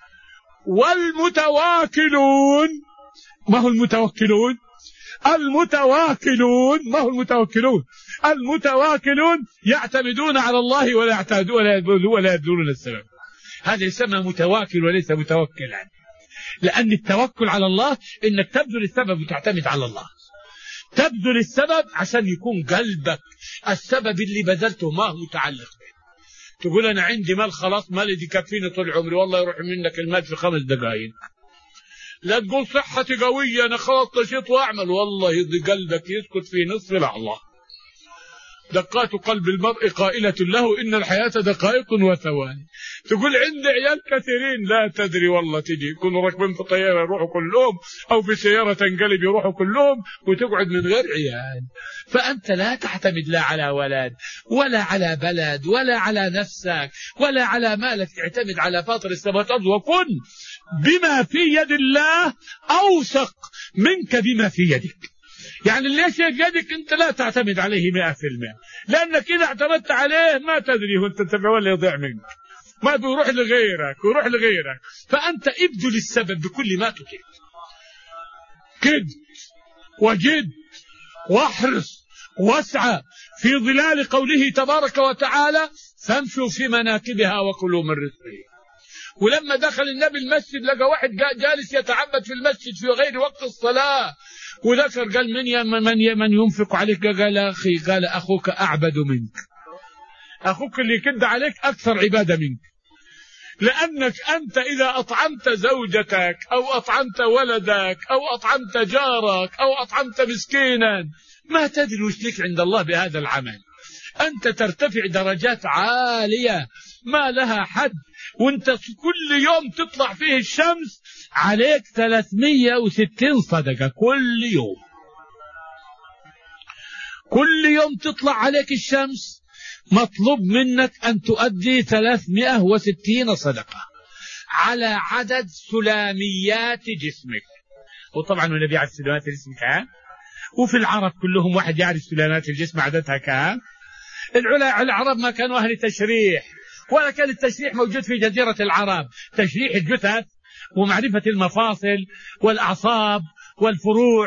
والمتواكلون، ما هو المتوكلون؟ المتواكلون ما هو المتوكلون؟ المتواكلون يعتمدون على الله ولا يعتادون ولا يبذلون السبب. هذا يسمى متواكل وليس متوكلا، لأن التوكل على الله إنك تبذل السبب وتعتمد على الله. تبذل السبب عشان يكون قلبك السبب اللي بذلته ما هو متعلق به. تقول أنا عندي مال خلاص، مالي دي كفيني طول عمري، والله يروح منك المال في خمس دقائق. لا تقول صحتي قوية أنا خلاص نشيط وأعمل، والله يضي قلبك يسكت في نصف لحظة. دقات قلب المرء قائلة له إن الحياة دقائق وثواني. تقول عندي عيال كثيرين، لا تدري والله تجي يكونوا راكبين في طيارة يروحوا كلهم، أو في سيارة تنقلب يروحوا كلهم، وتقعد من غير عيال. فأنت لا تعتمد لا على ولد ولا على بلد ولا على نفسك ولا على مالك، اعتمد على فاطر السماوات والأرض، وكن بما في يد الله أوثق منك بما في يدك. يعني اللي شيء في يدك أنت لا تعتمد عليه مئة في المئة، لأنك إذا اعتمدت عليه ما تدري وأنت تتبع ولا يضيع منك، ما بيروح لغيرك ويروح لغيرك. فأنت ابذل السبب بكل ما تطيق، كد وجد واحرص واسعى في ظلال قوله تبارك وتعالى فامشوا في مناكبها وكلوا من رزقه. ولما دخل النبي المسجد لقى واحد جالس يتعبد في المسجد في غير وقت الصلاة، وذكر قال من من من ينفق عليك؟ قال أخي، قال أخوك أعبد منك، أخوك اللي يكد عليك أكثر عبادة منك. لأنك أنت إذا أطعمت زوجتك أو أطعمت ولدك أو أطعمت جارك أو أطعمت مسكينا ما تدري وش لك عند الله بهذا العمل. أنت ترتفع درجات عالية ما لها حد، وانت كل يوم تطلع فيه الشمس عليك ثلاثمية وستين صدقة كل يوم. كل يوم تطلع عليك الشمس مطلوب منك أن تؤدي ثلاثمائة وستين صدقة على عدد سلاميات جسمك. وطبعا النبي يعرف سلامات الجسم كام، وفي العرب كلهم واحد يعرف سلامات الجسم عددها كام. العرب ما كانوا أهل تشريح، ولا كان التشريح موجود في جزيرة العرب، تشريح الجثث ومعرفة المفاصل والأعصاب والفروع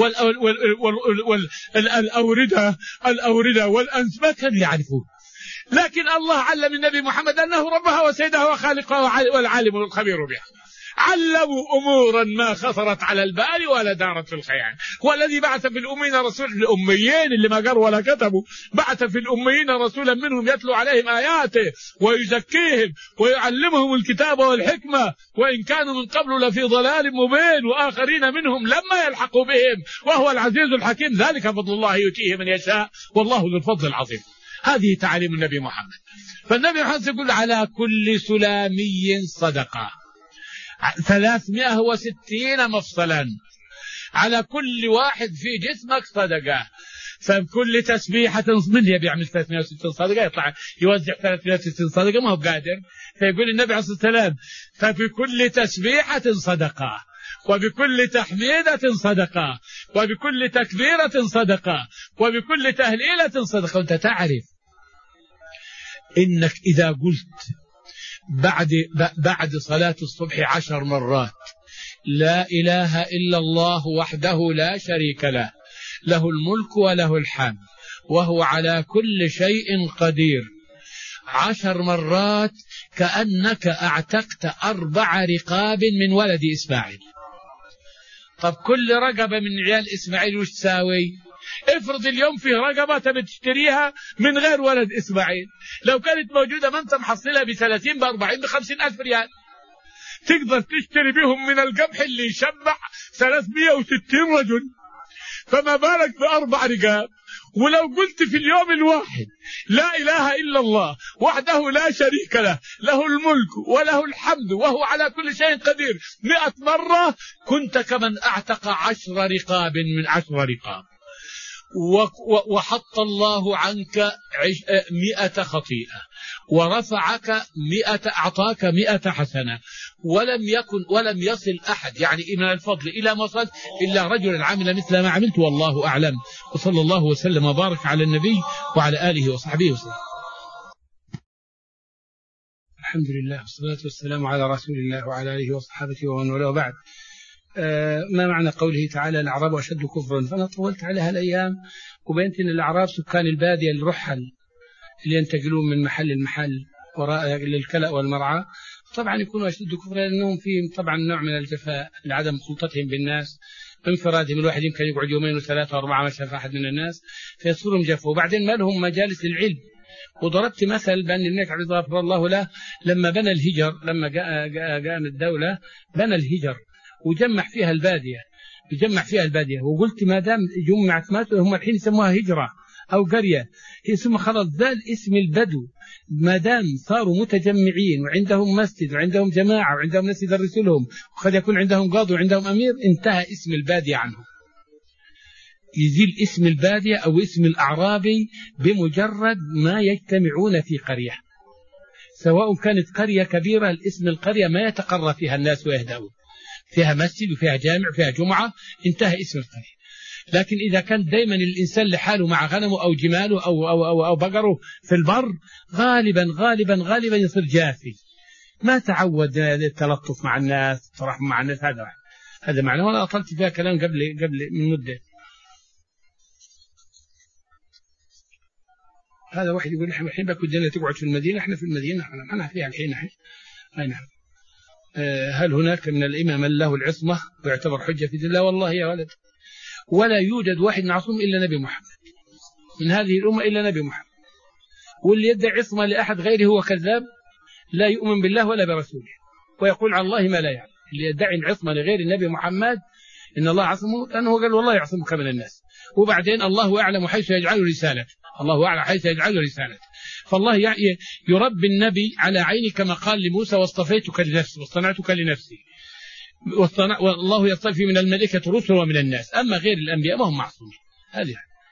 والأوردة الأوردة والأنس ما كانوا يعرفون. لكن الله علم النبي محمد أنه ربها وسيدها وخالقها والعالم والخبير بها. علموا أمورا ما خطرت على البال ولا دارت في الخيال. والذي بعث في الأمين رسول الأميين اللي ما قروا ولا كتبوا، بعث في الأميين رسولا منهم يتلو عليهم آياته ويزكيهم ويعلمهم الكتاب والحكمة وإن كانوا من قبل لفي ضلال مبين وآخرين منهم لما يلحقوا بهم وهو العزيز الحكيم. ذلك فضل الله يؤتيه من يشاء والله ذو الفضل العظيم. هذه تعاليم النبي محمد. فالنبي محمد يقول على كل سلامي صدقة، ثلاثمائة وستين مفصلا، على كل واحد في جسمك صدقة. فبكل تسبيحة من اللي بيعمل ثلاثمائة وستين صدقة يطلع يوزع ثلاثمائة وستين صدقة ما هو قادر. فيقول النبي عليه الصلاة والسلام فبكل تسبيحة صدقة وبكل تحميدة صدقة وبكل تكبيرة صدقة وبكل تهليلة صدقة. وانت تعرف إنك إذا قلت بعد بعد صلاة الصبح عشر مرات لا إله إلا الله وحده لا شريك له له الملك وله الحمد وهو على كل شيء قدير، عشر مرات كأنك اعتقت أربع رقاب من ولد إسماعيل. طب كل رقبة من عيال إسماعيل وش تساوي؟ افرض اليوم فيه رقبة تبي تشتريها من غير ولد إسماعيل، لو كانت موجودة ما انت محصلها بثلاثين بأربعين بخمسين ألف ريال تقدر تشتري بهم من القمح اللي يشبع ثلاثمائة وستين رجل، فما بالك بأربع رقاب. ولو قلت في اليوم الواحد لا إله إلا الله وحده لا شريك له له الملك وله الحمد وهو على كل شيء قدير مئة مرة كنت كمن أعتق عشر رقاب من عشر رقاب. وحط الله عنك مئة خطيئة ورفعك مئة، أعطاك مئة حسنة، ولم يكن ولم يصل أحد يعني من الفضل إلى ما وصل إلا رجل عمل مثل ما عملت والله أعلم. وصلى الله وسلم وبارك على النبي وعلى آله وصحبه وسلم. الحمد لله والصلاة والسلام على رسول الله وعلى آله وصحبه ومن والاه. بعد، آه ما معنى قوله تعالى الأعراب أشد كفرا؟ فأنا طولت عليها الأيام وبينت أن الأعراب سكان البادية الرحل اللي ينتقلون من محل لمحل وراء للكلأ والمرعى، طبعا يكونوا أشد كفرا لأنهم فيهم طبعا نوع من الجفاء لعدم خلطتهم بالناس، انفرادهم. الواحد يمكن يقعد يومين وثلاثة وأربعة ما شاف أحد من الناس فيصيرهم جفوا، وبعدين ما لهم مجالس العلم. وضربت مثل بأن النبي عليه الصلاة والسلام الله له لما بنى الهجر، لما قام الدولة بنى الهجر وجمع فيها البادية، يجمع فيها البادية. وقلت ما دام جمعت ما هم الحين يسموها هجرة أو قرية، اسم خلاص ذا اسم البدو ما دام صاروا متجمعين وعندهم مسجد وعندهم جماعة وعندهم ناس يدرسوا لهم وقد يكون عندهم قاضي وعندهم أمير، انتهى اسم البادية عنهم. يزيل اسم البادية أو اسم الأعرابي بمجرد ما يجتمعون في قرية، سواء كانت قرية كبيرة الاسم القرية ما يتقرى فيها الناس ويهدأون، فيها مسجد وفيها جامع وفيها جمعة، انتهى اسم القرية. لكن إذا كان دائما الإنسان لحاله مع غنمه أو جماله أو, أو, أو, أو بقره في البر، غالبا غالبا غالبا يصير جافي، ما تعود التلطف مع الناس الترحم مع الناس. هذا هذا معنى. وأنا أطلت فيها كلام قبل قبل من مدة. هذا واحد يقول احنا الحين بكو الدنيا تقعد في المدينة، احنا في المدينة احنا ما فيها الحين الحين. أي نعم. هل هناك من الإمام من له العصمة ويعتبر حجة في دين الله؟ والله يا ولد ولا يوجد واحد معصوم إلا نبي محمد من هذه الأمة إلا نبي محمد، واللي يدعي عصمة لأحد غيره هو كذاب لا يؤمن بالله ولا برسوله ويقول على الله ما لا يعلم. اللي يدعي العصمة لغير النبي محمد إن الله عصمه، لأنه قال والله يعصمك من الناس، وبعدين الله أعلم حيث يجعل رسالته، الله أعلم حيث يجعل رسالته. فالله يربي النبي على عيني كما قال لموسى واصطفيتك لنفسي واصطنعتك لنفسي، والله يصطفي من الملائكة رسل ومن الناس، أما غير الأنبياء ما هم معصومين. هذه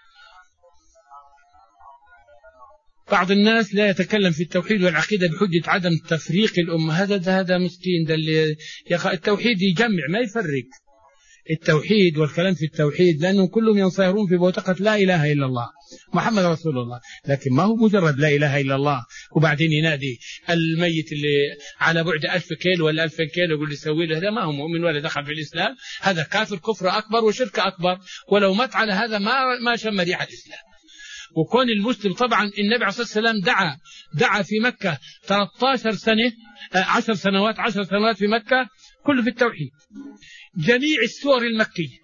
بعض الناس لا يتكلم في التوحيد والعقيدة بحجة عدم تفريق الأمة. هذا هذا مسكين، ده اللي التوحيد يجمع ما يفرق. التوحيد والكلام في التوحيد لأنهم كلهم ينصهرون في بوتقة لا إله إلا الله محمد رسول الله، لكن ما هو مجرد لا إله إلا الله وبعدين ينادي الميت اللي على بعد ألف كيلو ولا ألفين كيلو يقول لي سوي له، هذا ما هو مؤمن ولا دخل في الإسلام، هذا كافر كفر أكبر وشرك أكبر، ولو مات على هذا ما ما شم ريح الإسلام. وكون المسلم طبعا النبي عليه الصلاة والسلام دعا دعا في مكة ثلاث عشرة سنة عشر سنوات عشر سنوات في مكة كله في التوحيد. جميع السور المكية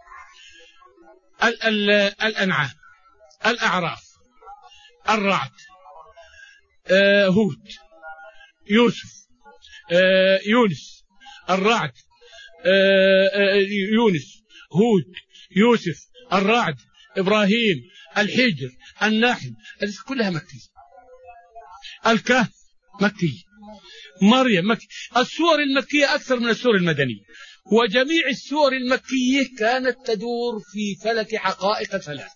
ال ال الأنعام، الأعراف، الرعد، آه هود، يوسف، آه يونس، الرعد، آه آه يونس، هود، يوسف، الرعد، إبراهيم، الحجر، النحل، كلها مكية. الكهف مكي، مريم مكي. السور المكية أكثر من السور المدنية، وجميع السور المكية كانت تدور في فلك حقائق ثلاث.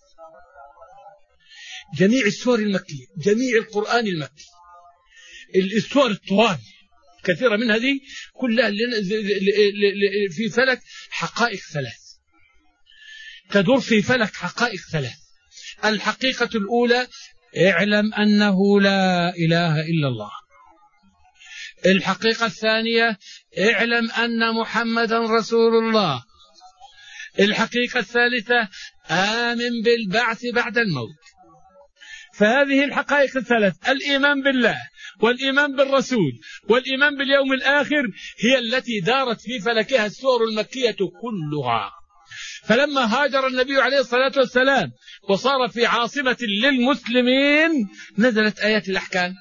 جميع السور المكية، جميع القرآن المكي، السور الطوال كثيرة من هذه كلها في فلك حقائق ثلاث، تدور في فلك حقائق ثلاث. الحقيقة الأولى اعلم أنه لا إله إلا الله. الحقيقة الثانية اعلم أن محمدا رسول الله. الحقيقة الثالثة آمن بالبعث بعد الموت. فهذه الحقائق الثلاث، الإيمان بالله والإيمان بالرسول والإيمان باليوم الآخر، هي التي دارت في فلكها السور المكية كلها. فلما هاجر النبي عليه الصلاة والسلام وصار في عاصمة للمسلمين نزلت آيات الأحكام،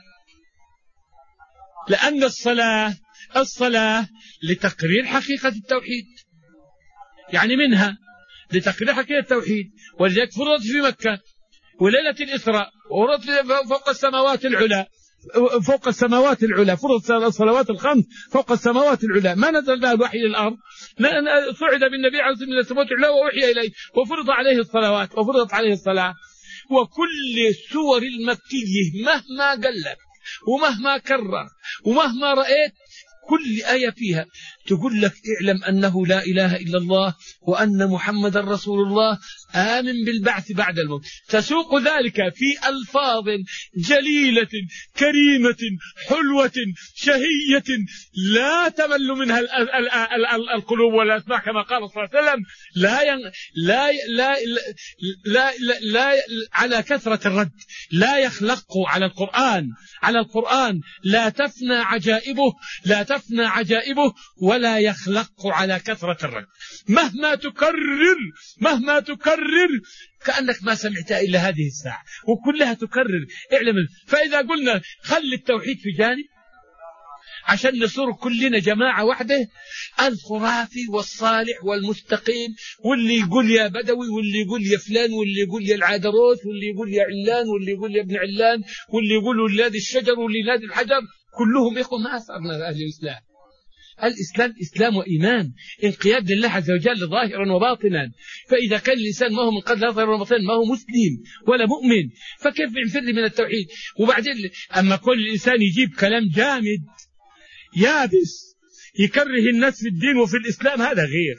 لأن الصلاة الصلاة لتقرير حقيقة التوحيد، يعني منها لتقرير حقيقة التوحيد، ولذلك فرضت في مكة وليلة الإسراء، ورضت فوق السماوات العلى فوق السماوات العلى فرضت الصلوات الخمس فوق السماوات العلى، ما نزل بها الوحي للأرض، صعد بالنبي عليه الصلاة والسلام العلى ووحي إليه وفرض عليه الصلوات وفرضت عليه الصلاة. وكل السور المكية مهما قلت ومهما كرر ومهما رأيت كل آية فيها تقول لك اعلم أنه لا إله إلا الله وأن محمد رسول الله، آمن بالبعث بعد الموت. تسوق ذلك في ألفاظ جليلة كريمة حلوة شهية لا تمل منها القلوب والأسماع، كما قال صلى الله عليه وسلم لا ين... لا لا لا, لا, لا على كثرة الرد لا يخلق على القرآن على القرآن لا تفنى عجائبه لا تفنى عجائبه ولا يخلق على كثرة الرد. مهما تكرر مهما تكرر كأنك ما سمعتها إلا هذه الساعة، وكلها تكرر اعلم. فإذا قلنا خلي التوحيد في جانب عشان نصير كلنا جماعة واحدة، الخرافي والصالح والمستقيم، واللي يقول يا بدوي واللي يقول يا فلان واللي يقول يا العادروس واللي يقول يا علان واللي يقول يا ابن علان واللي يقول ولاد الشجر واللي نادي الحجر، كلهم إخوة ما أصابنا أهل الإسلام. الإسلام إسلام وإيمان، انقياد لله عز وجل ظاهرا وباطنا. فإذا كان الإنسان ما هو من قبل ظاهرا وباطنا ما هو مسلم ولا مؤمن، فكيف ينفر من التوحيد؟ وبعدين أما كل الإنسان يجيب كلام جامد يابس يكره الناس في الدين وفي الإسلام، هذا غير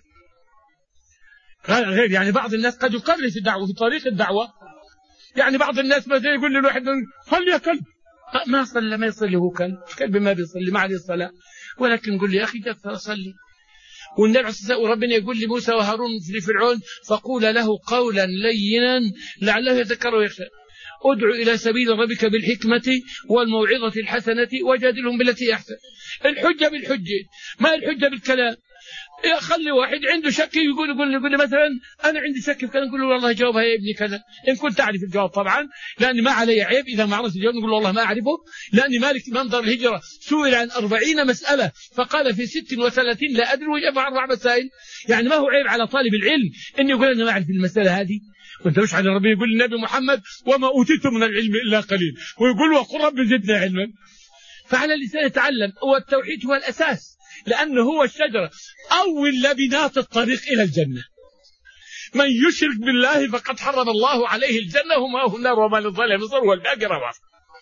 غير يعني بعض الناس قد يكره في الدعوة في طريق الدعوة. يعني بعض الناس مثلا يقول للواحد صلي يا كلب، ما صلى ما يصلي هو كلب، كلب ما بيصلي ما عليه الصلاة، ولكن قل لي يا أخي كيف أصلي؟ والنبي عليه الصلاة والسلام وربنا يقول لموسى وهارون لفرعون فقول له قولا لينا لعله يذكر ويخشى، ادعو إلى سبيل ربك بالحكمة والموعظة الحسنة وجادلهم بالتي أحسن. الحجة بالحجة، ما الحجة بالكلام. خلي واحد عنده شك يقول يقول يقول لي مثلا انا عندي شك في كذا، نقول له والله جاوبها يا ابني كذا، ان كنت اعرف الجواب طبعا، لاني ما علي عيب اذا ما عرفت الجواب نقول والله ما اعرفه، لاني مالك منظر الهجره سئل عن أربعين مساله فقال في ست وثلاثين لا ادري وجاب اربع مسائل، يعني ما هو عيب على طالب العلم ان يقول انا ما اعرف المساله هذه. وانت مش على ربي يقول النبي محمد وما اوتيتم من العلم الا قليل، ويقول وقل رب زدنا علما. فعلى الانسان يتعلم، والتوحيد هو الاساس لأنه هو الشجرة أول لبنات الطريق إلى الجنة. من يشرك بالله فقد حرم الله عليه الجنة ومأواه النار وما للظالمين من نصير، والباقي رواه.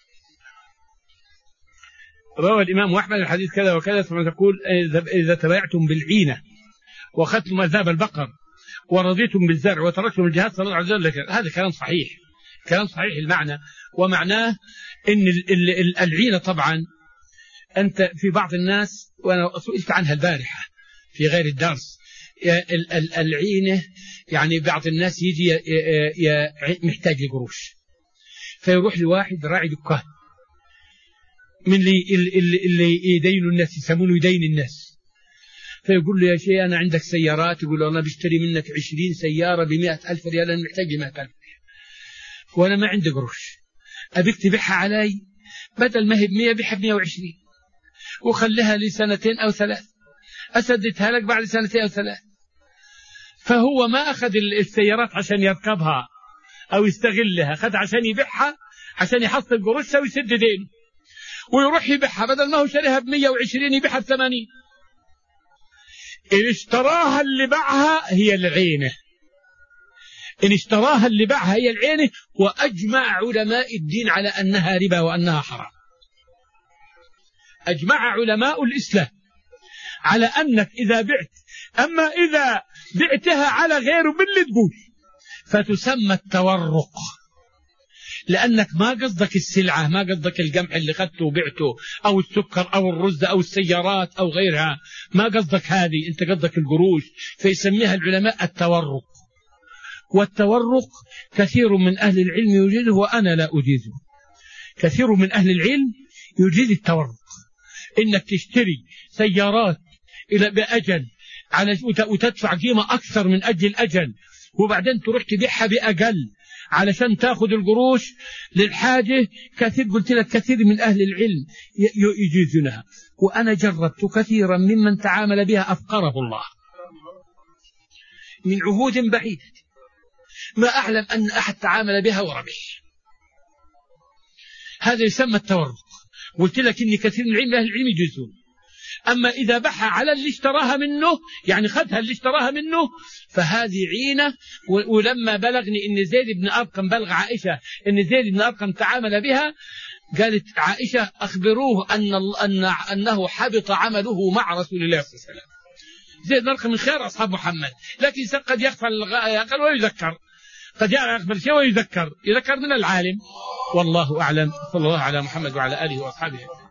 روى الإمام أحمد الحديث كذا وكذا، ثم تقول إذا تبايعتم بالعينة وأخذتم أذناب البقر ورضيتم بالزرع وتركتم الجهاد صلى الله عليه وسلم، هذا كلام صحيح، كلام صحيح المعنى، ومعناه إن العينة طبعا أنت في بعض الناس، وأنا سئلت عنها البارحة في غير الدرس، العينة يعني بعض الناس يجي محتاج لقروش فيروح لواحد راعي دكان من اللي, اللي يدين الناس، يسمونه يدين الناس، فيقول له يا شيخ أنا عندك سيارات، يقول له أنا بشتري منك عشرين سيارة بمئة ألف ريال، أنا محتاج لمئة ألف وأنا ما عندي قروش، أبيك تبيعها علي بدل ما هي بمئة بيعها بمئة وعشرين وخليها لي سنتين أو ثلاث، أسددها لك بعد سنتين أو ثلاث. فهو ما أخذ السيارات عشان يركبها أو يستغلها، أخذ عشان يبيعها عشان يحصل قروشها ويسد دينه، ويروح يبيعها بدل ما هو شريها بمئة وعشرين يبيعها بثمانين. إن اشتراها اللي باعها هي العينة، إن اشتراها اللي باعها هي العينة، وأجمع علماء الدين على أنها ربا وأنها حرام. أجمع علماء الإسلام على أنك إذا بعت، أما إذا بعتها على غيره باللي تقول فتسمى التورق، لأنك ما قصدك السلعة، ما قصدك القمح اللي خدته وبعته أو السكر أو الرز أو السيارات أو غيرها، ما قصدك هذه، أنت قصدك القروش، فيسميها العلماء التورق. والتورق كثير من أهل العلم يجيزه وأنا لا أجيزه، كثير من أهل العلم يجيز التورق، إنك تشتري سيارات إلى بأجل على وتدفع قيمة أكثر من أجل الأجل، وبعدين تروح تبيعها بأقل علشان تأخذ القروش للحاجة. كثير قلت لك كثير من أهل العلم يجيزونها، وأنا جربت كثيرا ممن تعامل بها أفقره الله من عهود بعيدة، ما أعلم أن أحد تعامل بها وربح. هذا يسمى التورق. قلت لك إن كثير من العلم أهل العلم يجوزون. أما إذا بحى على اللي اشتراها منه، يعني خذها اللي اشتراها منه، فهذه عينة. ولما بلغني إن زيد بن أرقم بلغ عائشة إن زيد بن أرقم تعامل بها، قالت عائشة أخبروه أن أن أنه حبط عمله مع رسول الله صلى الله عليه وسلم. زيد بن أرقم من خير أصحاب محمد، لكن قد يغفل الأقل ويذكر، قد يغفل شيء ويذكر، يذكر من العالم. والله أعلم. صلى الله على محمد وعلى آله وأصحابه.